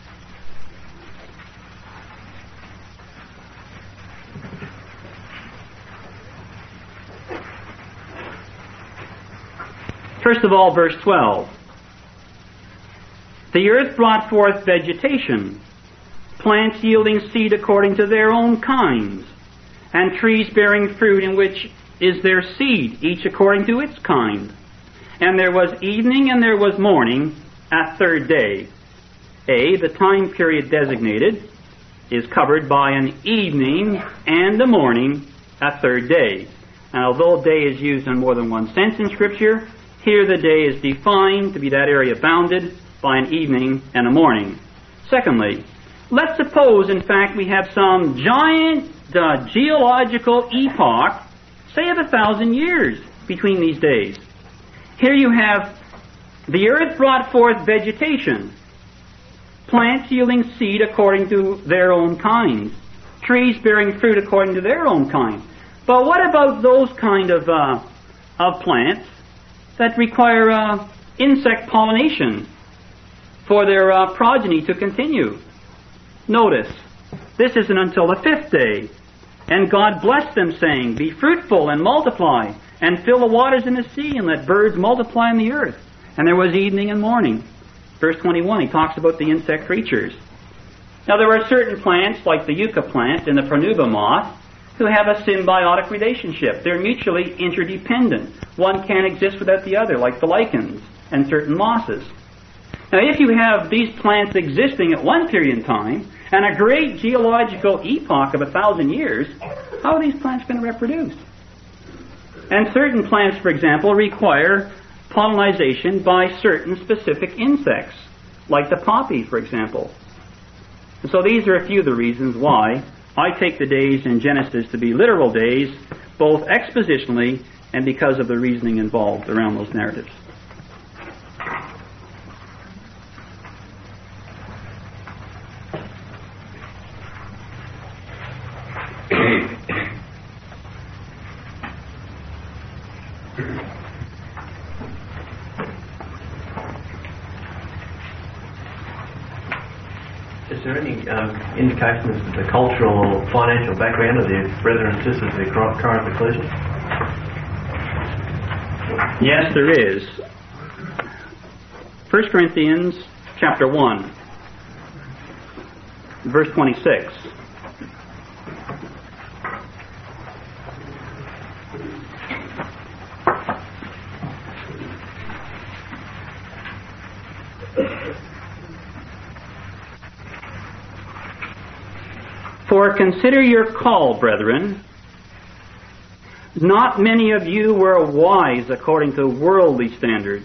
First of all, verse 12. The earth brought forth vegetation, plants yielding seed according to their own kinds, and trees bearing fruit in which is their seed, each according to its kind. And there was evening and there was morning, a third day. The time period designated is covered by an evening and a morning, a third day. And although day is used in more than one sense in Scripture, here the day is defined to be that area bounded by an evening and a morning. Secondly, let's suppose, in fact, we have some giant geological epoch, say of 1,000 years, between these days. Here you have the earth brought forth vegetation, plants yielding seed according to their own kinds, trees bearing fruit according to their own kind. But what about those kind of plants that require insect pollination for their progeny to continue? Notice, this isn't until the 5th day. And God blessed them, saying, Be fruitful and multiply, and fill the waters in the sea, and let birds multiply in the earth. And there was evening and morning. Verse 21, he talks about the insect creatures. Now there are certain plants, like the yucca plant and the pronuba moth, who have a symbiotic relationship. They're mutually interdependent. One can't exist without the other, like the lichens and certain mosses. Now if you have these plants existing at one period in time, and a great geological epoch of 1,000 years, how are these plants going to reproduce? And certain plants, for example, require pollinization by certain specific insects, like the poppy, for example. And so these are a few of the reasons why I take the days in Genesis to be literal days, both expositionally and because of the reasoning involved around those narratives. Is there any indication as to the cultural or financial background of the brethren and sisters of the current ecclesia? Yes, there is. 1 Corinthians chapter 1, verse 26. For consider your call, brethren. Not many of you were wise according to worldly standards.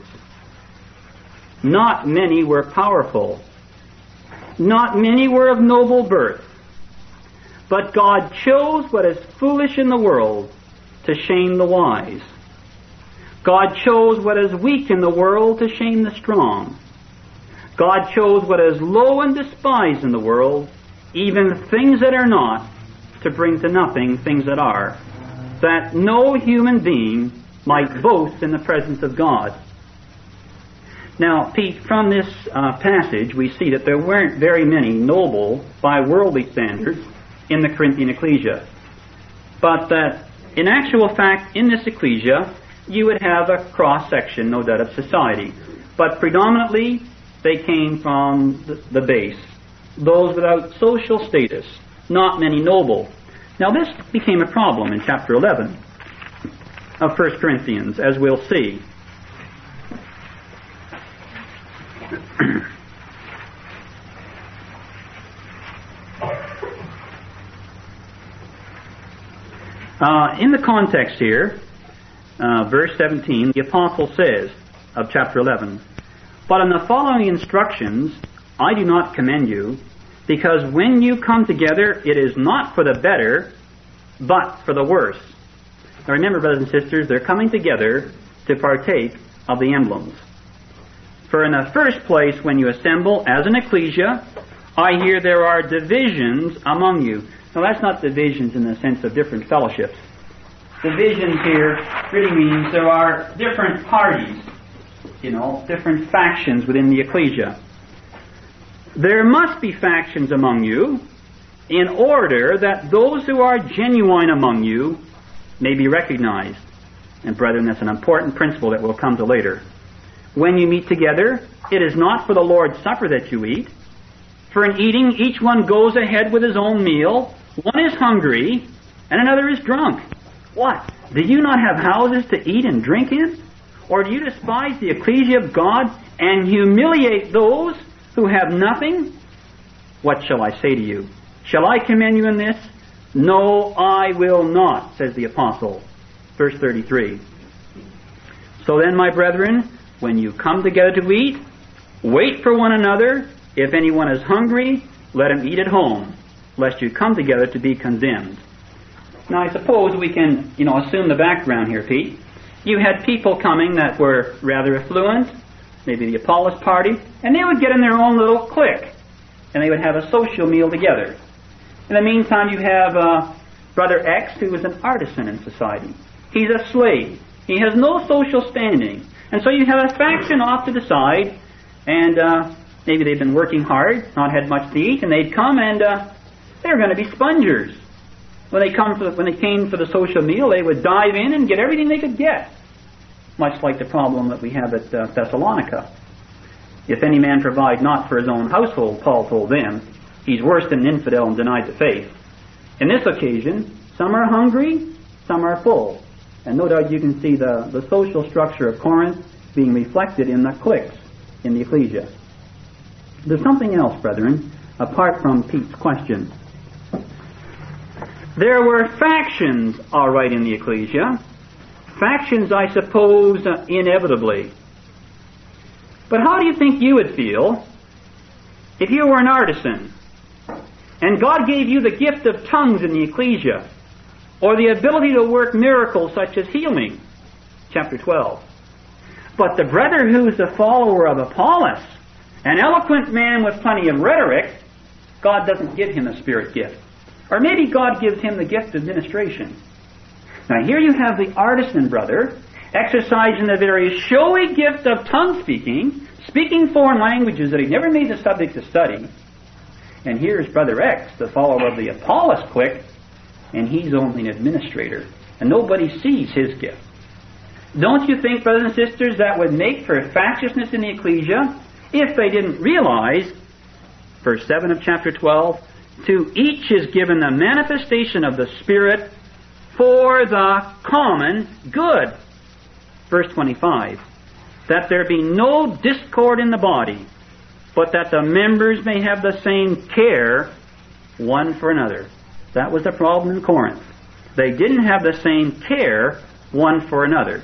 Not many were powerful. Not many were of noble birth. But God chose what is foolish in the world to shame the wise. God chose what is weak in the world to shame the strong. God chose what is low and despised in the world, even things that are not, to bring to nothing things that are, that no human being might boast in the presence of God. Now, Pete, from this passage, we see that there weren't very many noble, by worldly standards, in the Corinthian ecclesia. But that, in actual fact, in this ecclesia, you would have a cross-section, no doubt, of society. But predominantly, they came from the base. Those without social status, not many noble. Now this became a problem in chapter 11 of 1 Corinthians, as we'll see. In the context here, verse 17, the apostle says of chapter 11, "But in the following instructions I do not commend you, because when you come together it is not for the better, but for the worse." Now remember, brothers and sisters, they're coming together to partake of the emblems. "For in the first place, when you assemble as an ecclesia, I hear there are divisions among you." Now that's not divisions in the sense of different fellowships. Divisions here really means there are different parties, different factions within the ecclesia. "There must be factions among you, in order that those who are genuine among you may be recognized." And brethren, that's an important principle that we'll come to later. "When you meet together, it is not for the Lord's Supper that you eat. For in eating, each one goes ahead with his own meal. One is hungry, and another is drunk. What? Do you not have houses to eat and drink in? Or do you despise the ecclesia of God and humiliate those who have nothing? What shall I say to you? Shall I commend you in this? No, I will not, says the apostle." Verse 33. "So then, my brethren, when you come together to eat, wait for one another. If anyone is hungry, let him eat at home, lest you come together to be condemned." Now I suppose we can, assume the background here, Pete. You had people coming that were rather affluent, maybe the Apollos party, and they would get in their own little clique, and they would have a social meal together. In the meantime, you have Brother X, who is an artisan in society. He's a slave. He has no social standing. And so you have a faction off to the side, and maybe they've been working hard, not had much to eat, and they'd come and they're going to be spongers. When they came for the social meal, they would dive in and get everything they could get. Much like the problem that we have at Thessalonica. "If any man provide not for his own household," Paul told them, "he's worse than an infidel and denied the faith." In this occasion, some are hungry, some are full. And no doubt you can see the social structure of Corinth being reflected in the cliques in the ecclesia. There's something else, brethren, apart from Pete's question. There were factions, all right, in the ecclesia. Factions, I suppose, inevitably. But how do you think you would feel if you were an artisan and God gave you the gift of tongues in the ecclesia, or the ability to work miracles such as healing? Chapter 12. But the brother who's a follower of Apollos, an eloquent man with plenty of rhetoric, God doesn't give him a spirit gift. Or maybe God gives him the gift of ministration. Now here you have the artisan brother exercising the very showy gift of tongue speaking foreign languages that he never made the subject to study. And here's Brother X, the follower of the Apollos clique, and he's only an administrator. And nobody sees his gift. Don't you think, brothers and sisters, that would make for factiousness in the ecclesia if they didn't realize, verse 7 of chapter 12, "To each is given the manifestation of the Spirit for the common good." Verse 25, "That there be no discord in the body, but that the members may have the same care one for another." That was the problem in Corinth. They didn't have the same care one for another.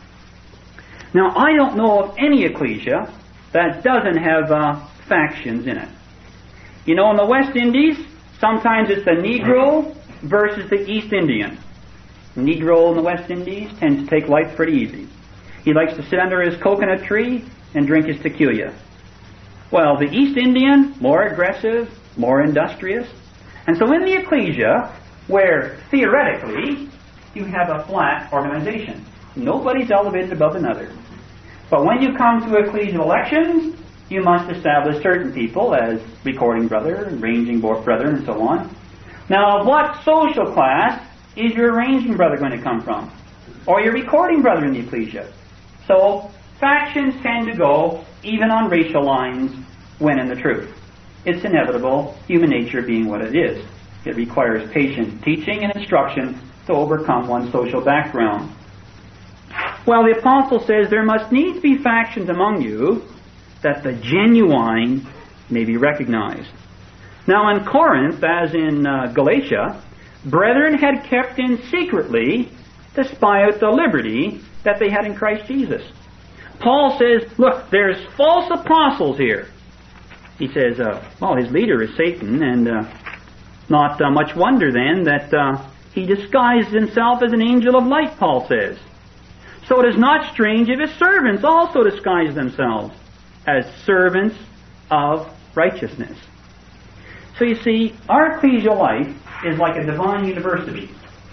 Now, I don't know of any ecclesia that doesn't have factions in it. In the West Indies, sometimes it's the Negro versus the East Indian. The Negro in the West Indies tends to take life pretty easy. He likes to sit under his coconut tree and drink his tequila. Well, the East Indian, more aggressive, more industrious. And so in the ecclesia, where theoretically you have a flat organization, nobody's elevated above another. But when you come to ecclesial elections, you must establish certain people as recording brother, arranging brother, and so on. Now, what social class is your arranging brother going to come from? Or your recording brother in the ecclesia? So, factions tend to go even on racial lines when in the truth. It's inevitable, human nature being what it is. It requires patient teaching and instruction to overcome one's social background. Well, the apostle says there must needs be factions among you, that the genuine may be recognized. Now in Corinth, as in Galatia, brethren had kept in secretly to spy out the liberty that they had in Christ Jesus. Paul says, look, there's false apostles here. He says, well, his leader is Satan, and not much wonder then that he disguised himself as an angel of light, Paul says. So it is not strange if his servants also disguise themselves as servants of righteousness. So you see, our ecclesial life is like a divine university.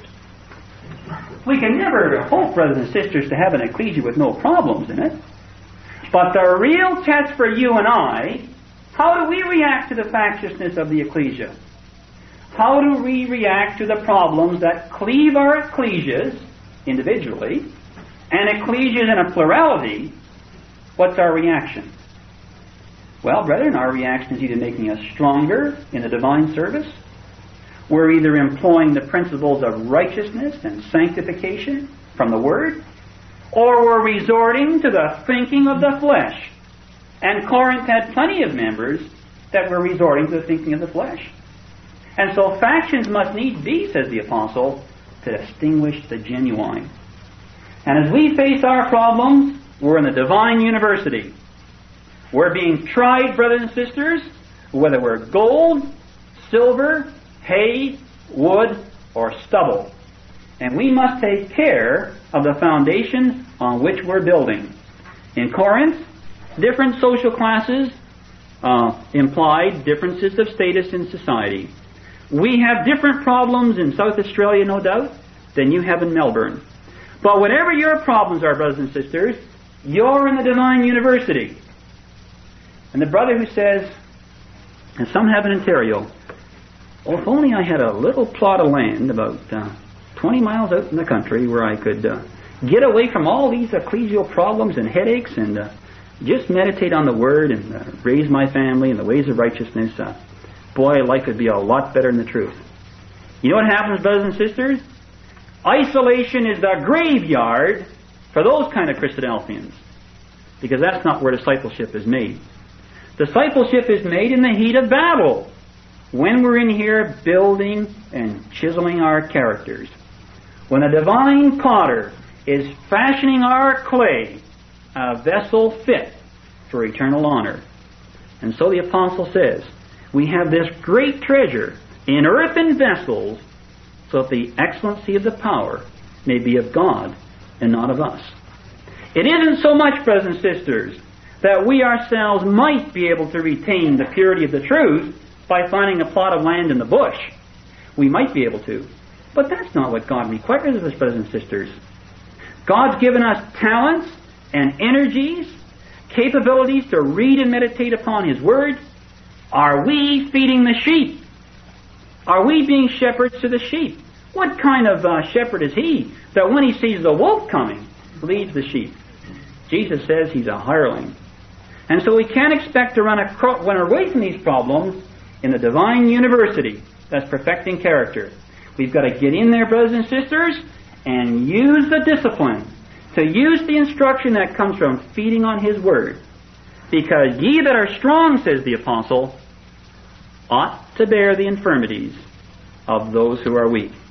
We can never hope, brothers and sisters, to have an ecclesia with no problems in it. But the real test for you and I, how do we react to the factiousness of the ecclesia? How do we react to the problems that cleave our ecclesias individually and ecclesias in a plurality? What's our reaction? Well, brethren, our reaction is either making us stronger in the divine service, we're either employing the principles of righteousness and sanctification from the Word, or we're resorting to the thinking of the flesh. And Corinth had plenty of members that were resorting to the thinking of the flesh. And so factions must needs be, says the Apostle, to distinguish the genuine. And as we face our problems, we're in the divine university. We're being tried, brothers and sisters, whether we're gold, silver, hay, wood, or stubble. And we must take care of the foundation on which we're building. In Corinth, different social classes implied differences of status in society. We have different problems in South Australia, no doubt, than you have in Melbourne. But whatever your problems are, brothers and sisters, you're in the divine university. And the brother who says, and some have in Ontario, oh, if only I had a little plot of land about 20 miles out in the country where I could get away from all these ecclesial problems and headaches and just meditate on the Word and raise my family in the ways of righteousness, boy, life would be a lot better than the truth. You know what happens, brothers and sisters? Isolation is the graveyard for those kind of Christadelphians, because that's not where discipleship is made. Discipleship is made in the heat of battle, when we're in here building and chiseling our characters. When a divine potter is fashioning our clay, a vessel fit for eternal honor. And so the Apostle says, we have this great treasure in earthen vessels, so that the excellency of the power may be of God and not of us. It isn't so much, brothers and sisters, that we ourselves might be able to retain the purity of the truth by finding a plot of land in the bush. We might be able to. But that's not what God requires of us, brothers and sisters. God's given us talents and energies, capabilities to read and meditate upon His Word. Are we feeding the sheep? Are we being shepherds to the sheep? What kind of shepherd is he that when he sees the wolf coming, leads the sheep? Jesus says he's a hireling. And so we can't expect to run away from these problems in the divine university that's perfecting character. We've got to get in there, brothers and sisters, and use the discipline, to use the instruction that comes from feeding on His Word. Because ye that are strong, says the Apostle, ought to bear the infirmities of those who are weak.